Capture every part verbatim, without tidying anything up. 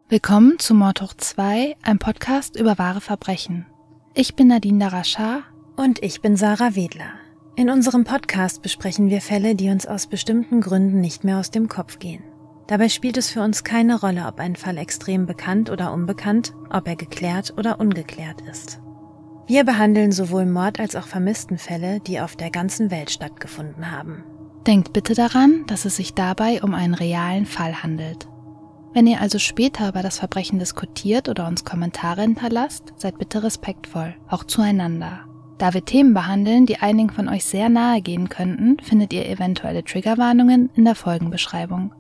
Willkommen zu Mord hoch zwei, ein Podcast über wahre Verbrechen. Ich bin Nadine Darashar und ich bin Sarah Wedler. In unserem Podcast besprechen wir Fälle, die uns aus bestimmten Gründen nicht mehr aus dem Kopf gehen. Dabei spielt es für uns keine Rolle, ob ein Fall extrem bekannt oder unbekannt, ob er geklärt oder ungeklärt ist. Wir behandeln sowohl Mord- als auch Vermisstenfälle, die auf der ganzen Welt stattgefunden haben. Denkt bitte daran, dass es sich dabei um einen realen Fall handelt. Wenn ihr also später über das Verbrechen diskutiert oder uns Kommentare hinterlasst, seid bitte respektvoll, auch zueinander. Da wir Themen behandeln, die einigen von euch sehr nahe gehen könnten, findet ihr eventuelle Triggerwarnungen in der Folgenbeschreibung.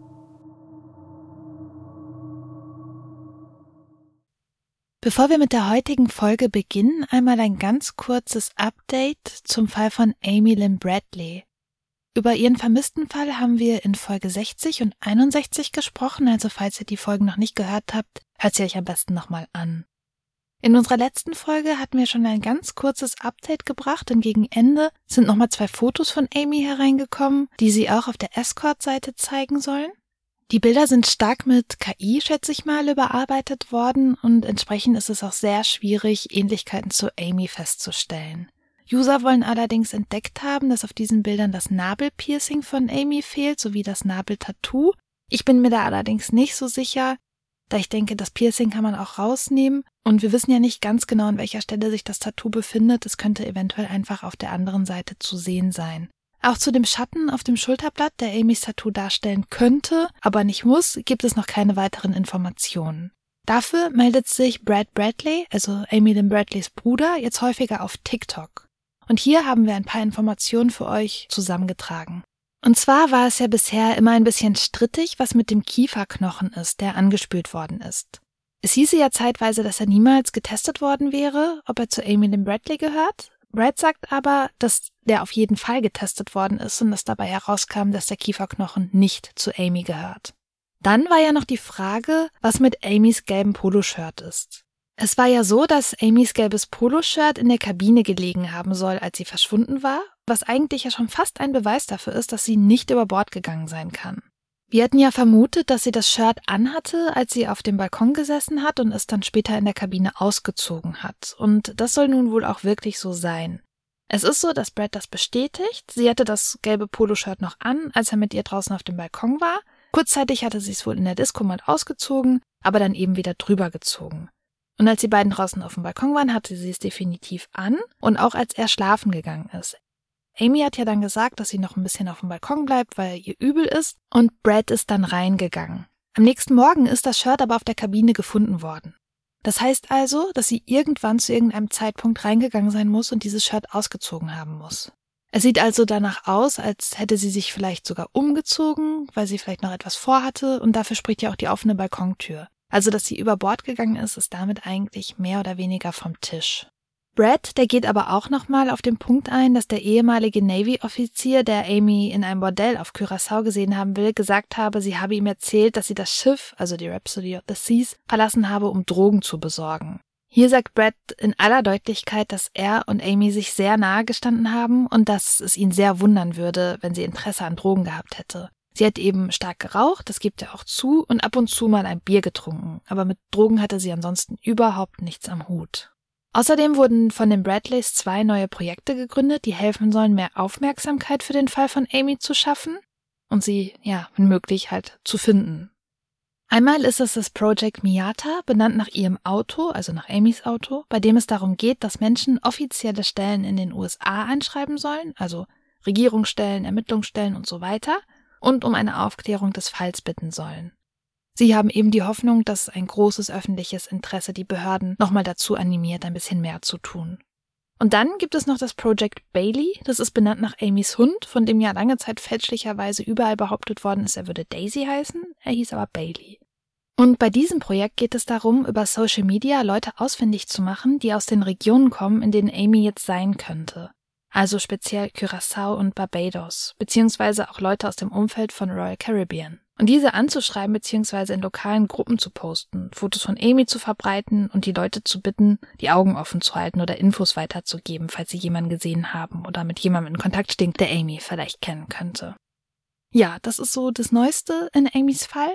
Bevor wir mit der heutigen Folge beginnen, einmal ein ganz kurzes Update zum Fall von Amy Lynn Bradley. Über ihren vermissten Fall haben wir in Folge sechzig und einundsechzig gesprochen, also falls ihr die Folgen noch nicht gehört habt, hört sie euch am besten nochmal an. In unserer letzten Folge hatten wir schon ein ganz kurzes Update gebracht und gegen Ende sind nochmal zwei Fotos von Amy hereingekommen, die sie auch auf der Escort-Seite zeigen sollen. Die Bilder sind stark mit K I, schätze ich mal, überarbeitet worden und entsprechend ist es auch sehr schwierig, Ähnlichkeiten zu Amy festzustellen. User wollen allerdings entdeckt haben, dass auf diesen Bildern das Nabelpiercing von Amy fehlt, sowie das Nabeltattoo. Ich bin mir da allerdings nicht so sicher, da ich denke, das Piercing kann man auch rausnehmen und wir wissen ja nicht ganz genau, an welcher Stelle sich das Tattoo befindet. Es könnte eventuell einfach auf der anderen Seite zu sehen sein. Auch zu dem Schatten auf dem Schulterblatt, der Amys Tattoo darstellen könnte, aber nicht muss, gibt es noch keine weiteren Informationen. Dafür meldet sich Brad Bradley, also Amy Lynn Bradleys Bruder, jetzt häufiger auf TikTok. Und hier haben wir ein paar Informationen für euch zusammengetragen. Und zwar war es ja bisher immer ein bisschen strittig, was mit dem Kieferknochen ist, der angespült worden ist. Es hieße ja zeitweise, dass er niemals getestet worden wäre, ob er zu Amy Lynn Bradley gehört. Brad sagt aber, dass der auf jeden Fall getestet worden ist und dass dabei herauskam, dass der Kieferknochen nicht zu Amy gehört. Dann war ja noch die Frage, was mit Amys gelbem Poloshirt ist. Es war ja so, dass Amys gelbes Poloshirt in der Kabine gelegen haben soll, als sie verschwunden war, was eigentlich ja schon fast ein Beweis dafür ist, dass sie nicht über Bord gegangen sein kann. Wir hatten ja vermutet, dass sie das Shirt anhatte, als sie auf dem Balkon gesessen hat und es dann später in der Kabine ausgezogen hat. Und das soll nun wohl auch wirklich so sein. Es ist so, dass Brad das bestätigt. Sie hatte das gelbe Poloshirt noch an, als er mit ihr draußen auf dem Balkon war. Kurzzeitig hatte sie es wohl in der Disco mal ausgezogen, aber dann eben wieder drüber gezogen. Und als die beiden draußen auf dem Balkon waren, hatte sie es definitiv an und auch als er schlafen gegangen ist. Amy hat ja dann gesagt, dass sie noch ein bisschen auf dem Balkon bleibt, weil ihr übel ist und Brad ist dann reingegangen. Am nächsten Morgen ist das Shirt aber auf der Kabine gefunden worden. Das heißt also, dass sie irgendwann zu irgendeinem Zeitpunkt reingegangen sein muss und dieses Shirt ausgezogen haben muss. Es sieht also danach aus, als hätte sie sich vielleicht sogar umgezogen, weil sie vielleicht noch etwas vorhatte und dafür spricht ja auch die offene Balkontür. Also, dass sie über Bord gegangen ist, ist damit eigentlich mehr oder weniger vom Tisch. Brad, der geht aber auch nochmal auf den Punkt ein, dass der ehemalige Navy-Offizier, der Amy in einem Bordell auf Curaçao gesehen haben will, gesagt habe, sie habe ihm erzählt, dass sie das Schiff, also die Rhapsody of the Seas, verlassen habe, um Drogen zu besorgen. Hier sagt Brad in aller Deutlichkeit, dass er und Amy sich sehr nahe gestanden haben und dass es ihn sehr wundern würde, wenn sie Interesse an Drogen gehabt hätte. Sie hat eben stark geraucht, das gibt er auch zu, und ab und zu mal ein Bier getrunken, aber mit Drogen hatte sie ansonsten überhaupt nichts am Hut. Außerdem wurden von den Bradleys zwei neue Projekte gegründet, die helfen sollen, mehr Aufmerksamkeit für den Fall von Amy zu schaffen und sie, ja, wenn möglich, halt zu finden. Einmal ist es das Project Miata, benannt nach ihrem Auto, also nach Amys Auto, bei dem es darum geht, dass Menschen offizielle Stellen in den U S A einschreiben sollen, also Regierungsstellen, Ermittlungsstellen und so weiter, und um eine Aufklärung des Falls bitten sollen. Sie haben eben die Hoffnung, dass ein großes öffentliches Interesse die Behörden nochmal dazu animiert, ein bisschen mehr zu tun. Und dann gibt es noch das Project Bailey, das ist benannt nach Amys Hund, von dem ja lange Zeit fälschlicherweise überall behauptet worden ist, er würde Daisy heißen, er hieß aber Bailey. Und bei diesem Projekt geht es darum, über Social Media Leute ausfindig zu machen, die aus den Regionen kommen, in denen Amy jetzt sein könnte. Also speziell Curaçao und Barbados, beziehungsweise auch Leute aus dem Umfeld von Royal Caribbean. Und diese anzuschreiben beziehungsweise in lokalen Gruppen zu posten, Fotos von Amy zu verbreiten und die Leute zu bitten, die Augen offen zu halten oder Infos weiterzugeben, falls sie jemanden gesehen haben oder mit jemandem in Kontakt stehen, der Amy vielleicht kennen könnte. Ja, das ist so das Neueste in Amys Fall.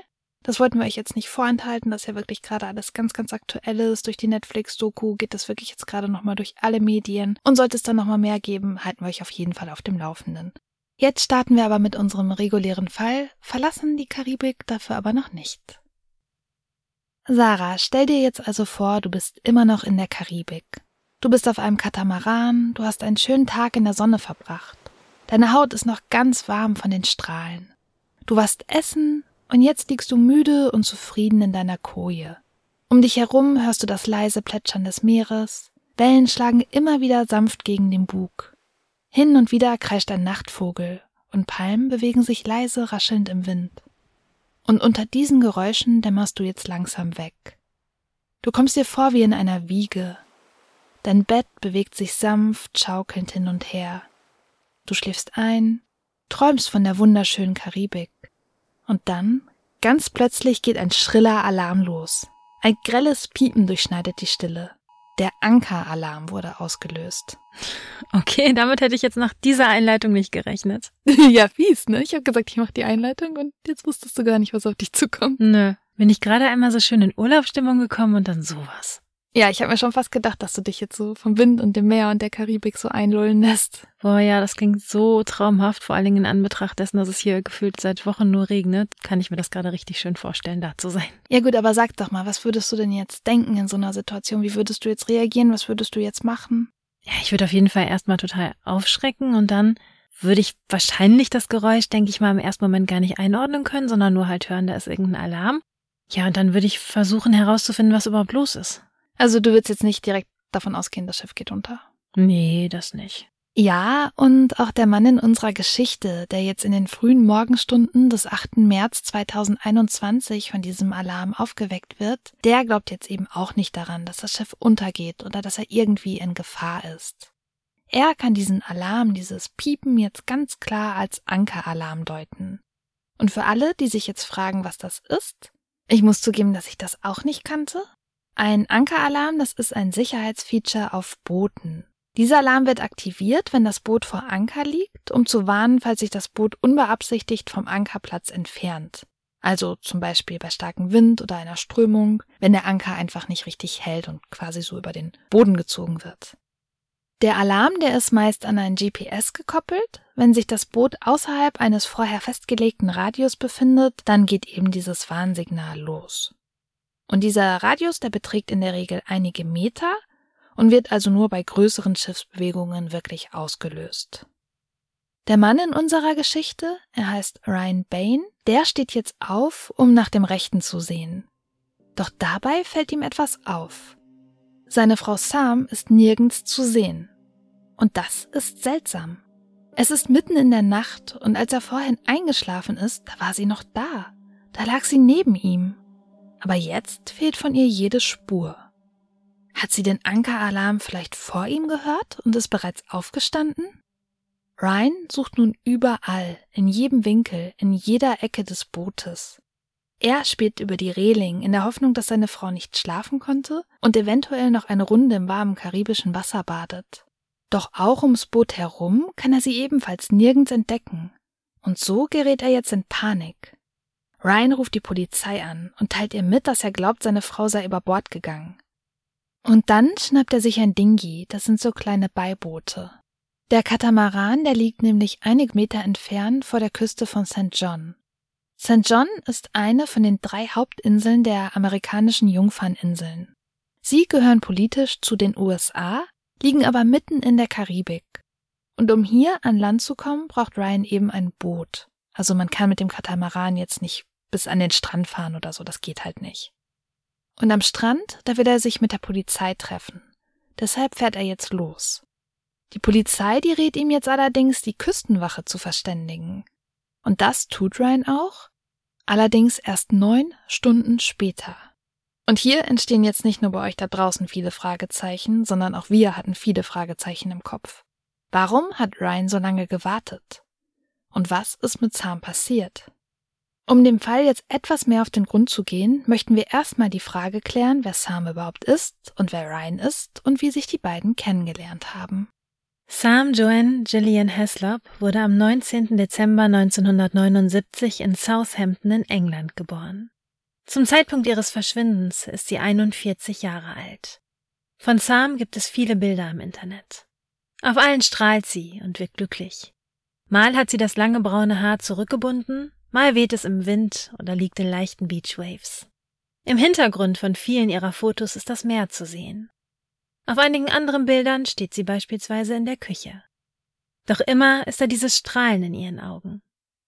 Das wollten wir euch jetzt nicht vorenthalten, dass ja wirklich gerade alles ganz, ganz aktuell ist. Durch die Netflix-Doku geht das wirklich jetzt gerade nochmal durch alle Medien. Und sollte es dann nochmal mehr geben, halten wir euch auf jeden Fall auf dem Laufenden. Jetzt starten wir aber mit unserem regulären Fall, verlassen die Karibik dafür aber noch nicht. Sarah, stell dir jetzt also vor, du bist immer noch in der Karibik. Du bist auf einem Katamaran, du hast einen schönen Tag in der Sonne verbracht. Deine Haut ist noch ganz warm von den Strahlen. Du warst essen und jetzt liegst du müde und zufrieden in deiner Koje. Um dich herum hörst du das leise Plätschern des Meeres. Wellen schlagen immer wieder sanft gegen den Bug. Hin und wieder kreischt ein Nachtvogel und Palmen bewegen sich leise raschelnd im Wind. Und unter diesen Geräuschen dämmerst du jetzt langsam weg. Du kommst dir vor wie in einer Wiege. Dein Bett bewegt sich sanft, schaukelnd hin und her. Du schläfst ein, träumst von der wunderschönen Karibik. Und dann, ganz plötzlich, geht ein schriller Alarm los. Ein grelles Piepen durchschneidet die Stille. Der Anker-Alarm wurde ausgelöst. Okay, damit hätte ich jetzt nach dieser Einleitung nicht gerechnet. Ja, fies, ne? Ich habe gesagt, ich mache die Einleitung und jetzt wusstest du gar nicht, was auf dich zukommt. Nö, bin ich gerade einmal so schön in Urlaubsstimmung gekommen und dann sowas. Ja, ich habe mir schon fast gedacht, dass du dich jetzt so vom Wind und dem Meer und der Karibik so einlullen lässt. Boah, ja, das klingt so traumhaft, vor allen Dingen in Anbetracht dessen, dass es hier gefühlt seit Wochen nur regnet, kann ich mir das gerade richtig schön vorstellen, da zu sein. Ja gut, aber sag doch mal, was würdest du denn jetzt denken in so einer Situation? Wie würdest du jetzt reagieren? Was würdest du jetzt machen? Ja, ich würde auf jeden Fall erstmal total aufschrecken und dann würde ich wahrscheinlich das Geräusch, denke ich mal, im ersten Moment gar nicht einordnen können, sondern nur halt hören, da ist irgendein Alarm. Ja, und dann würde ich versuchen herauszufinden, was überhaupt los ist. Also du würdest jetzt nicht direkt davon ausgehen, das Schiff geht unter? Nee, das nicht. Ja, und auch der Mann in unserer Geschichte, der jetzt in den frühen Morgenstunden des achten März zweitausendeinundzwanzig von diesem Alarm aufgeweckt wird, der glaubt jetzt eben auch nicht daran, dass das Schiff untergeht oder dass er irgendwie in Gefahr ist. Er kann diesen Alarm, dieses Piepen jetzt ganz klar als Ankeralarm deuten. Und für alle, die sich jetzt fragen, was das ist, ich muss zugeben, dass ich das auch nicht kannte. Ein Ankeralarm, das ist ein Sicherheitsfeature auf Booten. Dieser Alarm wird aktiviert, wenn das Boot vor Anker liegt, um zu warnen, falls sich das Boot unbeabsichtigt vom Ankerplatz entfernt. Also zum Beispiel bei starkem Wind oder einer Strömung, wenn der Anker einfach nicht richtig hält und quasi so über den Boden gezogen wird. Der Alarm, der ist meist an ein G P S gekoppelt. Wenn sich das Boot außerhalb eines vorher festgelegten Radius befindet, dann geht eben dieses Warnsignal los. Und dieser Radius, der beträgt in der Regel einige Meter und wird also nur bei größeren Schiffsbewegungen wirklich ausgelöst. Der Mann in unserer Geschichte, er heißt Ryan Bain, der steht jetzt auf, um nach dem Rechten zu sehen. Doch dabei fällt ihm etwas auf. Seine Frau Sam ist nirgends zu sehen. Und das ist seltsam. Es ist mitten in der Nacht und als er vorhin eingeschlafen ist, da war sie noch da. Da lag sie neben ihm. Aber jetzt fehlt von ihr jede Spur. Hat sie den Ankeralarm vielleicht vor ihm gehört und ist bereits aufgestanden? Ryan sucht nun überall, in jedem Winkel, in jeder Ecke des Bootes. Er späht über die Reling in der Hoffnung, dass seine Frau nicht schlafen konnte und eventuell noch eine Runde im warmen karibischen Wasser badet. Doch auch ums Boot herum kann er sie ebenfalls nirgends entdecken. Und so gerät er jetzt in Panik. Ryan ruft die Polizei an und teilt ihr mit, dass er glaubt, seine Frau sei über Bord gegangen. Und dann schnappt er sich ein Dinghy, das sind so kleine Beiboote. Der Katamaran, der liegt nämlich einige Meter entfernt vor der Küste von Sankt John. Sankt John ist eine von den drei Hauptinseln der amerikanischen Jungferninseln. Sie gehören politisch zu den U S A, liegen aber mitten in der Karibik. Und um hier an Land zu kommen, braucht Ryan eben ein Boot. Also man kann mit dem Katamaran jetzt nicht bis an den Strand fahren oder so, das geht halt nicht. Und am Strand, da will er sich mit der Polizei treffen. Deshalb fährt er jetzt los. Die Polizei, die rät ihm jetzt allerdings, die Küstenwache zu verständigen. Und das tut Ryan auch, allerdings erst neun Stunden später. Und hier entstehen jetzt nicht nur bei euch da draußen viele Fragezeichen, sondern auch wir hatten viele Fragezeichen im Kopf. Warum hat Ryan so lange gewartet? Und was ist mit Sam passiert? Um dem Fall jetzt etwas mehr auf den Grund zu gehen, möchten wir erstmal die Frage klären, wer Sam überhaupt ist und wer Ryan ist und wie sich die beiden kennengelernt haben. Sam Joanne Gillian Heslop wurde am neunzehnten Dezember neunzehnhundertneunundsiebzig in Southampton in England geboren. Zum Zeitpunkt ihres Verschwindens ist sie einundvierzig Jahre alt. Von Sam gibt es viele Bilder im Internet. Auf allen strahlt sie und wirkt glücklich. Mal hat sie das lange braune Haar zurückgebunden, mal weht es im Wind oder liegt in leichten Beachwaves. Im Hintergrund von vielen ihrer Fotos ist das Meer zu sehen. Auf einigen anderen Bildern steht sie beispielsweise in der Küche. Doch immer ist da dieses Strahlen in ihren Augen.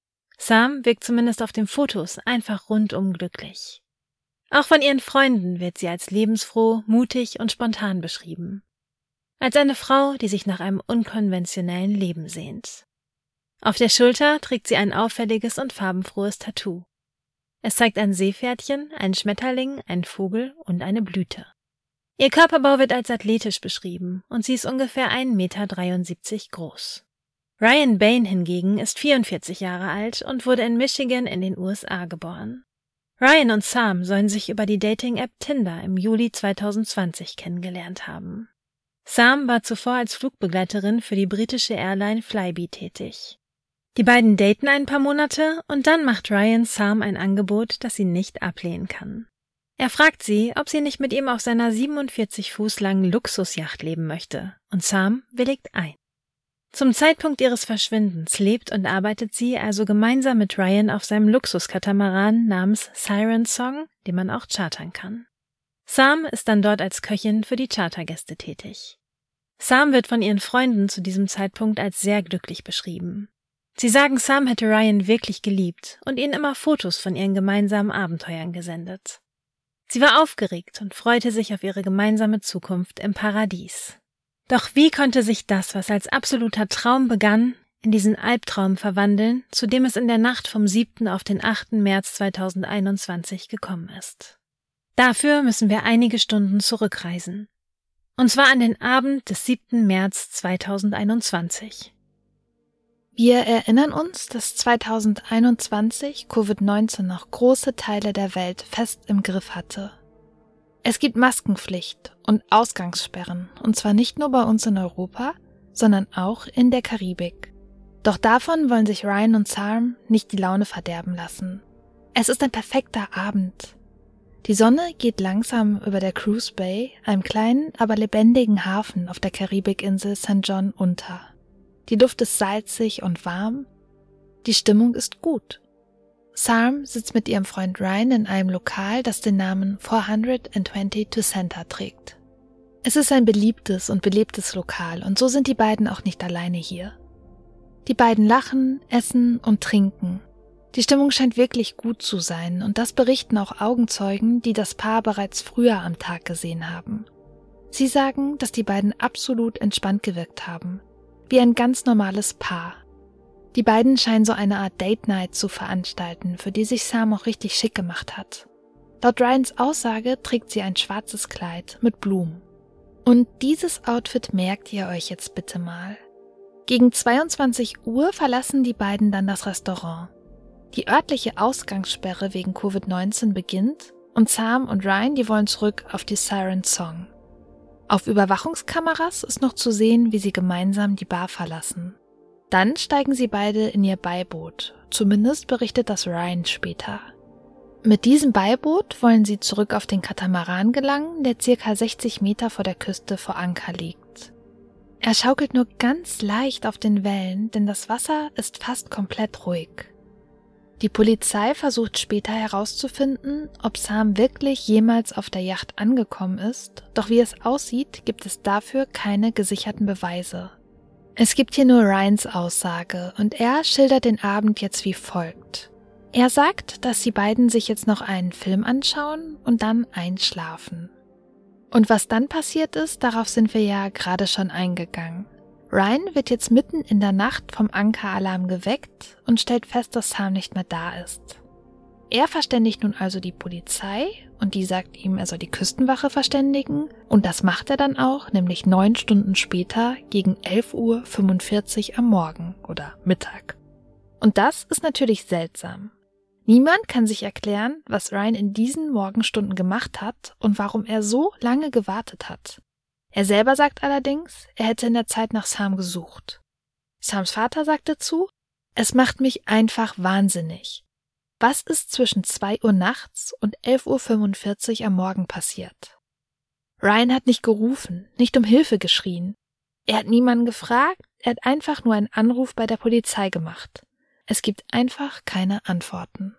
Sam wirkt zumindest auf den Fotos einfach rundum glücklich. Auch von ihren Freunden wird sie als lebensfroh, mutig und spontan beschrieben. Als eine Frau, die sich nach einem unkonventionellen Leben sehnt. Auf der Schulter trägt sie ein auffälliges und farbenfrohes Tattoo. Es zeigt ein Seepferdchen, einen Schmetterling, einen Vogel und eine Blüte. Ihr Körperbau wird als athletisch beschrieben und sie ist ungefähr ein Meter dreiundsiebzig groß. Ryan Bain hingegen ist vierundvierzig Jahre alt und wurde in Michigan in den U S A geboren. Ryan und Sam sollen sich über die Dating-App Tinder im Juli zweitausendzwanzig kennengelernt haben. Sam war zuvor als Flugbegleiterin für die britische Airline Flybe tätig. Die beiden daten ein paar Monate und dann macht Ryan Sam ein Angebot, das sie nicht ablehnen kann. Er fragt sie, ob sie nicht mit ihm auf seiner siebenundvierzig Fuß langen Luxusjacht leben möchte, und Sam willigt ein. Zum Zeitpunkt ihres Verschwindens lebt und arbeitet sie also gemeinsam mit Ryan auf seinem Luxuskatamaran namens Siren Song, den man auch chartern kann. Sam ist dann dort als Köchin für die Chartergäste tätig. Sam wird von ihren Freunden zu diesem Zeitpunkt als sehr glücklich beschrieben. Sie sagen, Sam hätte Ryan wirklich geliebt und ihnen immer Fotos von ihren gemeinsamen Abenteuern gesendet. Sie war aufgeregt und freute sich auf ihre gemeinsame Zukunft im Paradies. Doch wie konnte sich das, was als absoluter Traum begann, in diesen Albtraum verwandeln, zu dem es in der Nacht vom siebten auf den achten März zweitausendeinundzwanzig gekommen ist? Dafür müssen wir einige Stunden zurückreisen. Und zwar an den Abend des siebten März zweitausendeinundzwanzig. Wir erinnern uns, dass zweitausendeinundzwanzig Covid neunzehn noch große Teile der Welt fest im Griff hatte. Es gibt Maskenpflicht und Ausgangssperren, und zwar nicht nur bei uns in Europa, sondern auch in der Karibik. Doch davon wollen sich Ryan und Sam nicht die Laune verderben lassen. Es ist ein perfekter Abend. Die Sonne geht langsam über der Cruise Bay, einem kleinen, aber lebendigen Hafen auf der Karibikinsel Sankt John, unter. Die Luft ist salzig und warm. Die Stimmung ist gut. Sam sitzt mit ihrem Freund Ryan in einem Lokal, das den Namen vierhundertzweiundzwanzig Center trägt. Es ist ein beliebtes und belebtes Lokal und so sind die beiden auch nicht alleine hier. Die beiden lachen, essen und trinken. Die Stimmung scheint wirklich gut zu sein und das berichten auch Augenzeugen, die das Paar bereits früher am Tag gesehen haben. Sie sagen, dass die beiden absolut entspannt gewirkt haben, wie ein ganz normales Paar. Die beiden scheinen so eine Art Date Night zu veranstalten, für die sich Sam auch richtig schick gemacht hat. Laut Ryans Aussage trägt sie ein schwarzes Kleid mit Blumen. Und dieses Outfit merkt ihr euch jetzt bitte mal. Gegen zweiundzwanzig Uhr verlassen die beiden dann das Restaurant. Die örtliche Ausgangssperre wegen Covid neunzehn beginnt und Sam und Ryan, die wollen zurück auf die Siren Song. Auf Überwachungskameras ist noch zu sehen, wie sie gemeinsam die Bar verlassen. Dann steigen sie beide in ihr Beiboot, zumindest berichtet das Ryan später. Mit diesem Beiboot wollen sie zurück auf den Katamaran gelangen, der circa sechzig Meter vor der Küste vor Anker liegt. Er schaukelt nur ganz leicht auf den Wellen, denn das Wasser ist fast komplett ruhig. Die Polizei versucht später herauszufinden, ob Sam wirklich jemals auf der Yacht angekommen ist, doch wie es aussieht, gibt es dafür keine gesicherten Beweise. Es gibt hier nur Ryans Aussage und er schildert den Abend jetzt wie folgt. Er sagt, dass die beiden sich jetzt noch einen Film anschauen und dann einschlafen. Und was dann passiert ist, darauf sind wir ja gerade schon eingegangen. Ryan wird jetzt mitten in der Nacht vom Ankeralarm geweckt und stellt fest, dass Sam nicht mehr da ist. Er verständigt nun also die Polizei und die sagt ihm, er soll die Küstenwache verständigen und das macht er dann auch, nämlich neun Stunden später gegen elf Uhr fünfundvierzig am Morgen oder Mittag. Und das ist natürlich seltsam. Niemand kann sich erklären, was Ryan in diesen Morgenstunden gemacht hat und warum er so lange gewartet hat. Er selber sagt allerdings, er hätte in der Zeit nach Sam gesucht. Sams Vater sagt dazu, es macht mich einfach wahnsinnig. Was ist zwischen zwei Uhr nachts und elf Uhr fünfundvierzig am Morgen passiert? Ryan hat nicht gerufen, nicht um Hilfe geschrien. Er hat niemanden gefragt, er hat einfach nur einen Anruf bei der Polizei gemacht. Es gibt einfach keine Antworten.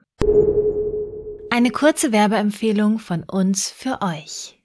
Eine kurze Werbeempfehlung von uns für euch.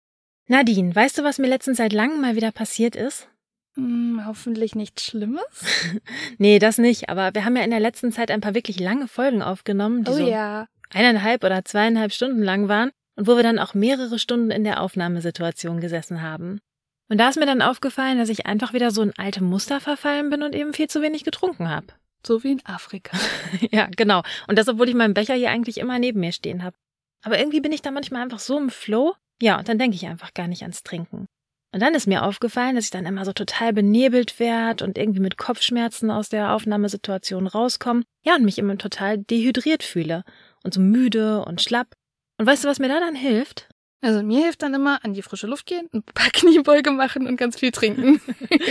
Nadine, weißt du, was mir letztens seit langem mal wieder passiert ist? Hm, hoffentlich nichts Schlimmes. Nee, das nicht, aber wir haben ja in der letzten Zeit ein paar wirklich lange Folgen aufgenommen, die oh so ja. eineinhalb oder zweieinhalb Stunden lang waren und wo wir dann auch mehrere Stunden in der Aufnahmesituation gesessen haben. Und da ist mir dann aufgefallen, dass ich einfach wieder so in alte Muster verfallen bin und eben viel zu wenig getrunken habe. So wie in Afrika. Ja, genau. Und das, obwohl ich meinen Becher hier eigentlich immer neben mir stehen habe. Aber irgendwie bin ich da manchmal einfach so im Flow. Ja, und dann denke ich einfach gar nicht ans Trinken. Und dann ist mir aufgefallen, dass ich dann immer so total benebelt werde und irgendwie mit Kopfschmerzen aus der Aufnahmesituation rauskomme. Ja, und mich immer total dehydriert fühle und so müde und schlapp. Und weißt du, was mir da dann hilft? Also mir hilft dann immer, an die frische Luft gehen, ein paar Kniebeuge machen und ganz viel trinken.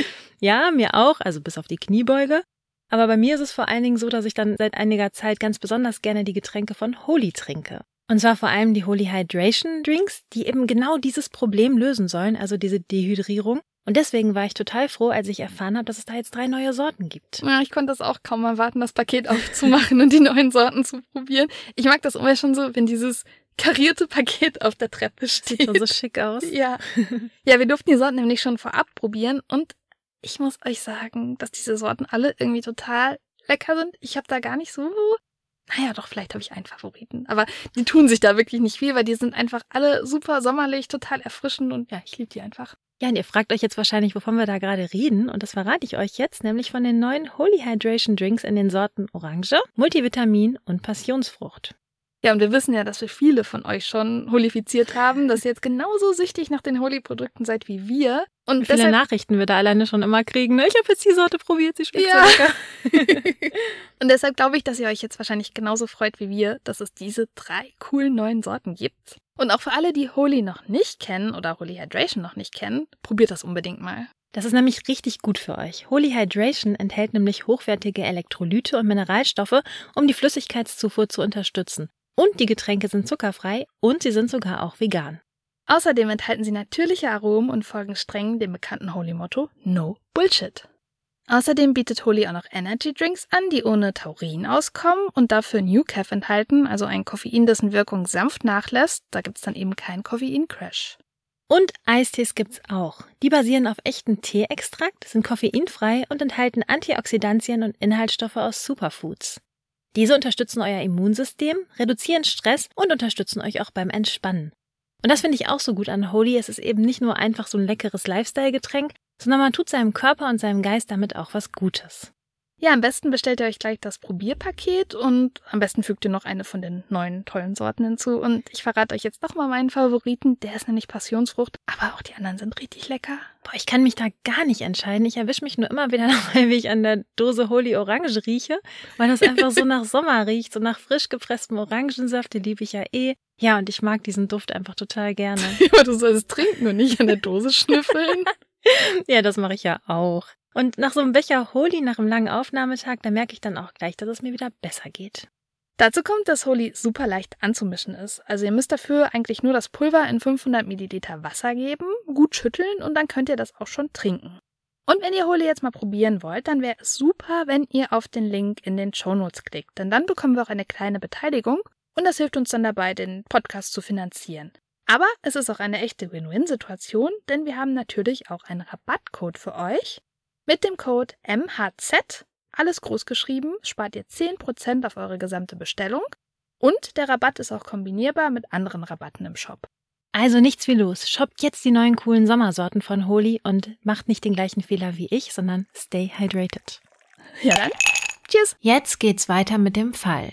Ja, mir auch, also bis auf die Kniebeuge. Aber bei mir ist es vor allen Dingen so, dass ich dann seit einiger Zeit ganz besonders gerne die Getränke von Holy trinke. Und zwar vor allem die Holy Hydration Drinks, die eben genau dieses Problem lösen sollen, also diese Dehydrierung. Und deswegen war ich total froh, als ich erfahren habe, dass es da jetzt drei neue Sorten gibt. Ja, ich konnte das auch kaum erwarten, das Paket aufzumachen und die neuen Sorten zu probieren. Ich mag das immer schon so, wenn dieses karierte Paket auf der Treppe steht. Sieht schon so schick aus. Ja. Ja, wir durften die Sorten nämlich schon vorab probieren und ich muss euch sagen, dass diese Sorten alle irgendwie total lecker sind. Ich habe da gar nicht so, naja, doch, vielleicht habe ich einen Favoriten. Aber die tun sich da wirklich nicht viel, weil die sind einfach alle super sommerlich, total erfrischend und ja, ich liebe die einfach. Ja, und ihr fragt euch jetzt wahrscheinlich, wovon wir da gerade reden. Und das verrate ich euch jetzt, nämlich von den neuen Holy Hydration Drinks in den Sorten Orange, Multivitamin und Passionsfrucht. Ja, und wir wissen ja, dass wir viele von euch schon holifiziert haben, dass ihr jetzt genauso süchtig nach den Holy-Produkten seid wie wir. Und wie viele deshalb, Nachrichten wir da alleine schon immer kriegen. Ne? Ich habe jetzt die Sorte probiert, sie schmeckt ja. so lecker. Und deshalb glaube ich, dass ihr euch jetzt wahrscheinlich genauso freut wie wir, dass es diese drei coolen neuen Sorten gibt. Und auch für alle, die Holy noch nicht kennen oder Holy Hydration noch nicht kennen, probiert das unbedingt mal. Das ist nämlich richtig gut für euch. Holy Hydration enthält nämlich hochwertige Elektrolyte und Mineralstoffe, um die Flüssigkeitszufuhr zu unterstützen. Und die Getränke sind zuckerfrei und sie sind sogar auch vegan. Außerdem enthalten sie natürliche Aromen und folgen streng dem bekannten Holy-Motto No Bullshit. Außerdem bietet Holy auch noch Energy Drinks an, die ohne Taurin auskommen und dafür New Caf enthalten, also ein Koffein, dessen Wirkung sanft nachlässt. Da gibt's dann eben keinen Koffein-Crash. Und Eistees gibt's auch. Die basieren auf echtem Teeextrakt, sind koffeinfrei und enthalten Antioxidantien und Inhaltsstoffe aus Superfoods. Diese unterstützen euer Immunsystem, reduzieren Stress und unterstützen euch auch beim Entspannen. Und das finde ich auch so gut an Holy. Es ist eben nicht nur einfach so ein leckeres Lifestyle-Getränk, sondern man tut seinem Körper und seinem Geist damit auch was Gutes. Ja, am besten bestellt ihr euch gleich das Probierpaket und am besten fügt ihr noch eine von den neuen tollen Sorten hinzu. Und ich verrate euch jetzt nochmal meinen Favoriten. Der ist nämlich Passionsfrucht, aber auch die anderen sind richtig lecker. Boah, ich kann mich da gar nicht entscheiden. Ich erwische mich nur immer wieder dabei, wie ich an der Dose Holy Orange rieche, weil das einfach so nach Sommer riecht, so nach frisch gepresstem Orangensaft. Die liebe ich ja eh. Ja, und ich mag diesen Duft einfach total gerne. Ja, du sollst trinken und nicht an der Dose schnüffeln. Ja, das mache ich ja auch. Und nach so einem Becher Holy, nach einem langen Aufnahmetag, da merke ich dann auch gleich, dass es mir wieder besser geht. Dazu kommt, dass Holy super leicht anzumischen ist. Also ihr müsst dafür eigentlich nur das Pulver in fünfhundert Milliliter Wasser geben, gut schütteln und dann könnt ihr das auch schon trinken. Und wenn ihr Holy jetzt mal probieren wollt, dann wäre es super, wenn ihr auf den Link in den Shownotes klickt. Denn dann bekommen wir auch eine kleine Beteiligung und das hilft uns dann dabei, den Podcast zu finanzieren. Aber es ist auch eine echte Win-Win-Situation, denn wir haben natürlich auch einen Rabattcode für euch. Mit dem Code M H Z, alles groß geschrieben, spart ihr zehn Prozent auf eure gesamte Bestellung und der Rabatt ist auch kombinierbar mit anderen Rabatten im Shop. Also nichts wie los. Shoppt jetzt die neuen coolen Sommersorten von Holy und macht nicht den gleichen Fehler wie ich, sondern stay hydrated. Ja dann, tschüss! Jetzt geht's weiter mit dem Fall.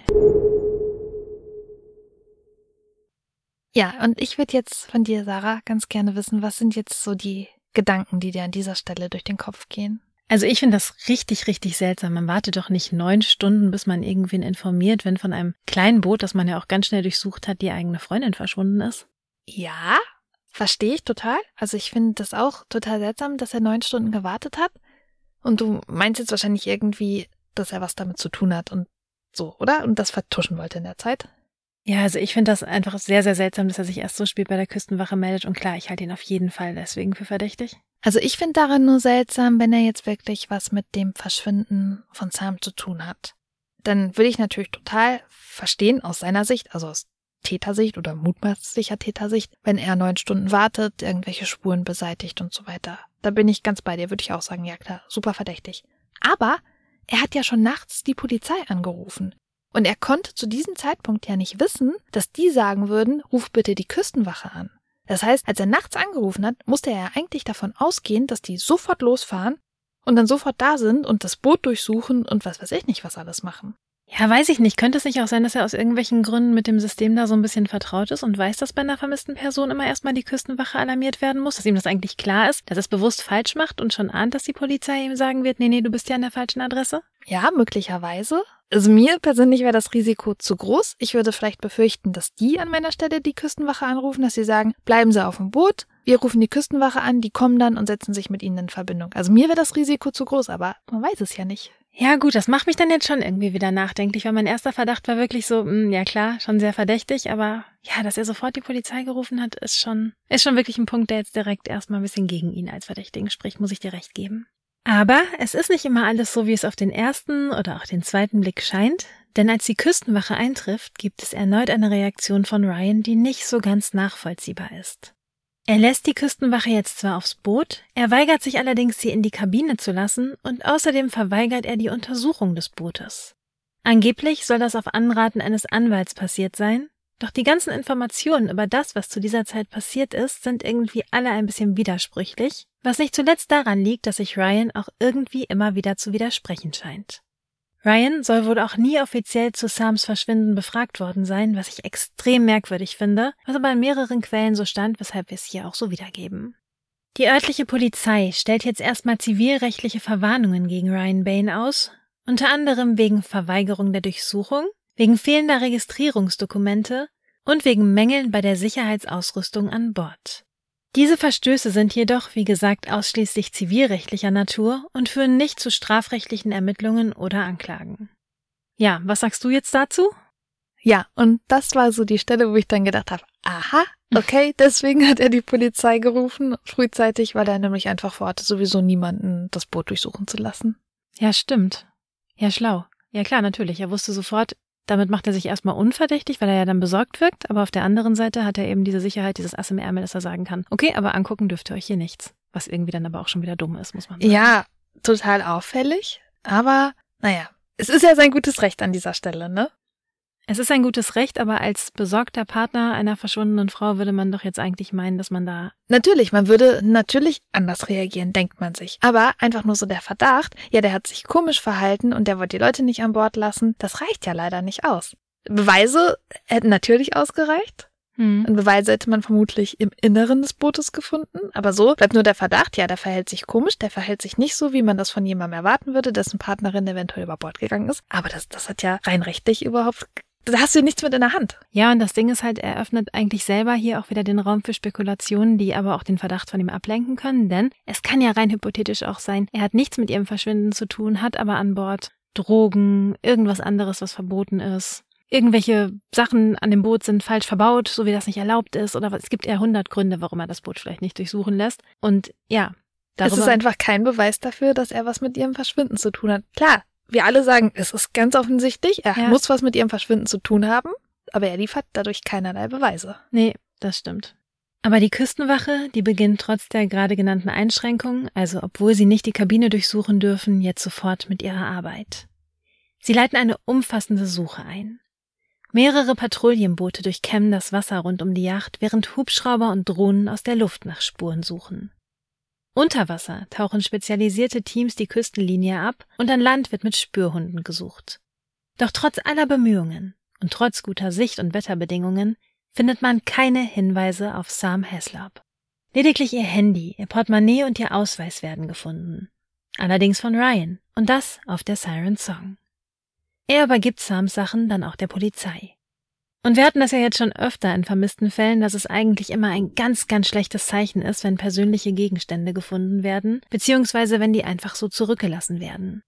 Ja, und ich würde jetzt von dir, Sarah, ganz gerne wissen, was sind jetzt so die Gedanken, die dir an dieser Stelle durch den Kopf gehen? Also ich finde das richtig, richtig seltsam. Man wartet doch nicht neun Stunden, bis man irgendwen informiert, wenn von einem kleinen Boot, das man ja auch ganz schnell durchsucht hat, die eigene Freundin verschwunden ist. Ja, verstehe ich total. Also ich finde das auch total seltsam, dass er neun Stunden gewartet hat. Und du meinst jetzt wahrscheinlich irgendwie, dass er was damit zu tun hat. Und So, oder? Und das vertuschen wollte in der Zeit. Ja, also ich finde das einfach sehr, sehr seltsam, dass er sich erst so spät bei der Küstenwache meldet. Und klar, ich halte ihn auf jeden Fall deswegen für verdächtig. Also ich finde daran nur seltsam, wenn er jetzt wirklich was mit dem Verschwinden von Sam zu tun hat. Dann würde ich natürlich total verstehen aus seiner Sicht, also aus Tätersicht oder mutmaßlicher Tätersicht, wenn er neun Stunden wartet, irgendwelche Spuren beseitigt und so weiter. Da bin ich ganz bei dir, würde ich auch sagen, ja klar, super verdächtig. Aber er hat ja schon nachts die Polizei angerufen. Und er konnte zu diesem Zeitpunkt ja nicht wissen, dass die sagen würden, ruf bitte die Küstenwache an. Das heißt, als er nachts angerufen hat, musste er ja eigentlich davon ausgehen, dass die sofort losfahren und dann sofort da sind und das Boot durchsuchen und was weiß ich nicht, was alles machen. Ja, weiß ich nicht. Könnte es nicht auch sein, dass er aus irgendwelchen Gründen mit dem System da so ein bisschen vertraut ist und weiß, dass bei einer vermissten Person immer erstmal die Küstenwache alarmiert werden muss, dass ihm das eigentlich klar ist, dass er es bewusst falsch macht und schon ahnt, dass die Polizei ihm sagen wird, nee, nee, du bist ja an der falschen Adresse? Ja, möglicherweise. Also mir persönlich wäre das Risiko zu groß. Ich würde vielleicht befürchten, dass die an meiner Stelle die Küstenwache anrufen, dass sie sagen, bleiben Sie auf dem Boot, wir rufen die Küstenwache an, die kommen dann und setzen sich mit Ihnen in Verbindung. Also mir wäre das Risiko zu groß, aber man weiß es ja nicht. Ja gut, das macht mich dann jetzt schon irgendwie wieder nachdenklich, weil mein erster Verdacht war wirklich so, mh, ja klar, schon sehr verdächtig, aber ja, dass er sofort die Polizei gerufen hat, ist schon, ist schon wirklich ein Punkt, der jetzt direkt erstmal ein bisschen gegen ihn als Verdächtigen spricht, muss ich dir recht geben. Aber es ist nicht immer alles so, wie es auf den ersten oder auch den zweiten Blick scheint, denn als die Küstenwache eintrifft, gibt es erneut eine Reaktion von Ryan, die nicht so ganz nachvollziehbar ist. Er lässt die Küstenwache jetzt zwar aufs Boot, er weigert sich allerdings, sie in die Kabine zu lassen und außerdem verweigert er die Untersuchung des Bootes. Angeblich soll das auf Anraten eines Anwalts passiert sein, doch die ganzen Informationen über das, was zu dieser Zeit passiert ist, sind irgendwie alle ein bisschen widersprüchlich, was nicht zuletzt daran liegt, dass sich Ryan auch irgendwie immer wieder zu widersprechen scheint. Ryan soll wohl auch nie offiziell zu Sams Verschwinden befragt worden sein, was ich extrem merkwürdig finde, was aber in mehreren Quellen so stand, weshalb wir es hier auch so wiedergeben. Die örtliche Polizei stellt jetzt erstmal zivilrechtliche Verwarnungen gegen Ryan Bain aus, unter anderem wegen Verweigerung der Durchsuchung, wegen fehlender Registrierungsdokumente und wegen Mängeln bei der Sicherheitsausrüstung an Bord. Diese Verstöße sind jedoch, wie gesagt, ausschließlich zivilrechtlicher Natur und führen nicht zu strafrechtlichen Ermittlungen oder Anklagen. Ja, was sagst du jetzt dazu? Ja, und das war so die Stelle, wo ich dann gedacht habe, aha, okay, deswegen hat er die Polizei gerufen, frühzeitig, weil er nämlich einfach vorhatte, sowieso niemanden das Boot durchsuchen zu lassen. Ja, stimmt. Ja, schlau. Ja klar, natürlich. Er wusste sofort, damit macht er sich erstmal unverdächtig, weil er ja dann besorgt wirkt, aber auf der anderen Seite hat er eben diese Sicherheit, dieses Ass im Ärmel, dass er sagen kann, okay, aber angucken dürft ihr euch hier nichts. Was irgendwie dann aber auch schon wieder dumm ist, muss man sagen. Ja, total auffällig, aber naja, es ist ja sein gutes Recht an dieser Stelle, ne? Es ist ein gutes Recht, aber als besorgter Partner einer verschwundenen Frau würde man doch jetzt eigentlich meinen, dass man da... Natürlich, man würde natürlich anders reagieren, denkt man sich. Aber einfach nur so der Verdacht, ja, der hat sich komisch verhalten und der wollte die Leute nicht an Bord lassen, das reicht ja leider nicht aus. Beweise hätten natürlich ausgereicht. Hm. Und Beweise hätte man vermutlich im Inneren des Bootes gefunden. Aber so bleibt nur der Verdacht, ja, der verhält sich komisch, der verhält sich nicht so, wie man das von jemandem erwarten würde, dessen Partnerin eventuell über Bord gegangen ist. Aber das, das hat ja rein rechtlich überhaupt... Da hast du nichts mit in der Hand. Ja, und das Ding ist halt, er öffnet eigentlich selber hier auch wieder den Raum für Spekulationen, die aber auch den Verdacht von ihm ablenken können, denn es kann ja rein hypothetisch auch sein, er hat nichts mit ihrem Verschwinden zu tun, hat aber an Bord Drogen, irgendwas anderes, was verboten ist. Irgendwelche Sachen an dem Boot sind falsch verbaut, so wie das nicht erlaubt ist, oder es gibt eher hundert Gründe, warum er das Boot vielleicht nicht durchsuchen lässt. Und ja, darüber... Es ist einfach kein Beweis dafür, dass er was mit ihrem Verschwinden zu tun hat. Klar. Wir alle sagen, es ist ganz offensichtlich, er ja. muss was mit ihrem Verschwinden zu tun haben, aber er liefert dadurch keinerlei Beweise. Nee, das stimmt. Aber die Küstenwache, die beginnt trotz der gerade genannten Einschränkungen, also obwohl sie nicht die Kabine durchsuchen dürfen, jetzt sofort mit ihrer Arbeit. Sie leiten eine umfassende Suche ein. Mehrere Patrouillenboote durchkämmen das Wasser rund um die Yacht, während Hubschrauber und Drohnen aus der Luft nach Spuren suchen. Unter Wasser tauchen spezialisierte Teams die Küstenlinie ab und an Land wird mit Spürhunden gesucht. Doch trotz aller Bemühungen und trotz guter Sicht- und Wetterbedingungen findet man keine Hinweise auf Sam Heslop. Lediglich ihr Handy, ihr Portemonnaie und ihr Ausweis werden gefunden. Allerdings von Ryan und das auf der Siren Song. Er übergibt Sams Sachen dann auch der Polizei. Und wir hatten das ja jetzt schon öfter in vermissten Fällen, dass es eigentlich immer ein ganz, ganz schlechtes Zeichen ist, wenn persönliche Gegenstände gefunden werden, beziehungsweise wenn die einfach so zurückgelassen werden.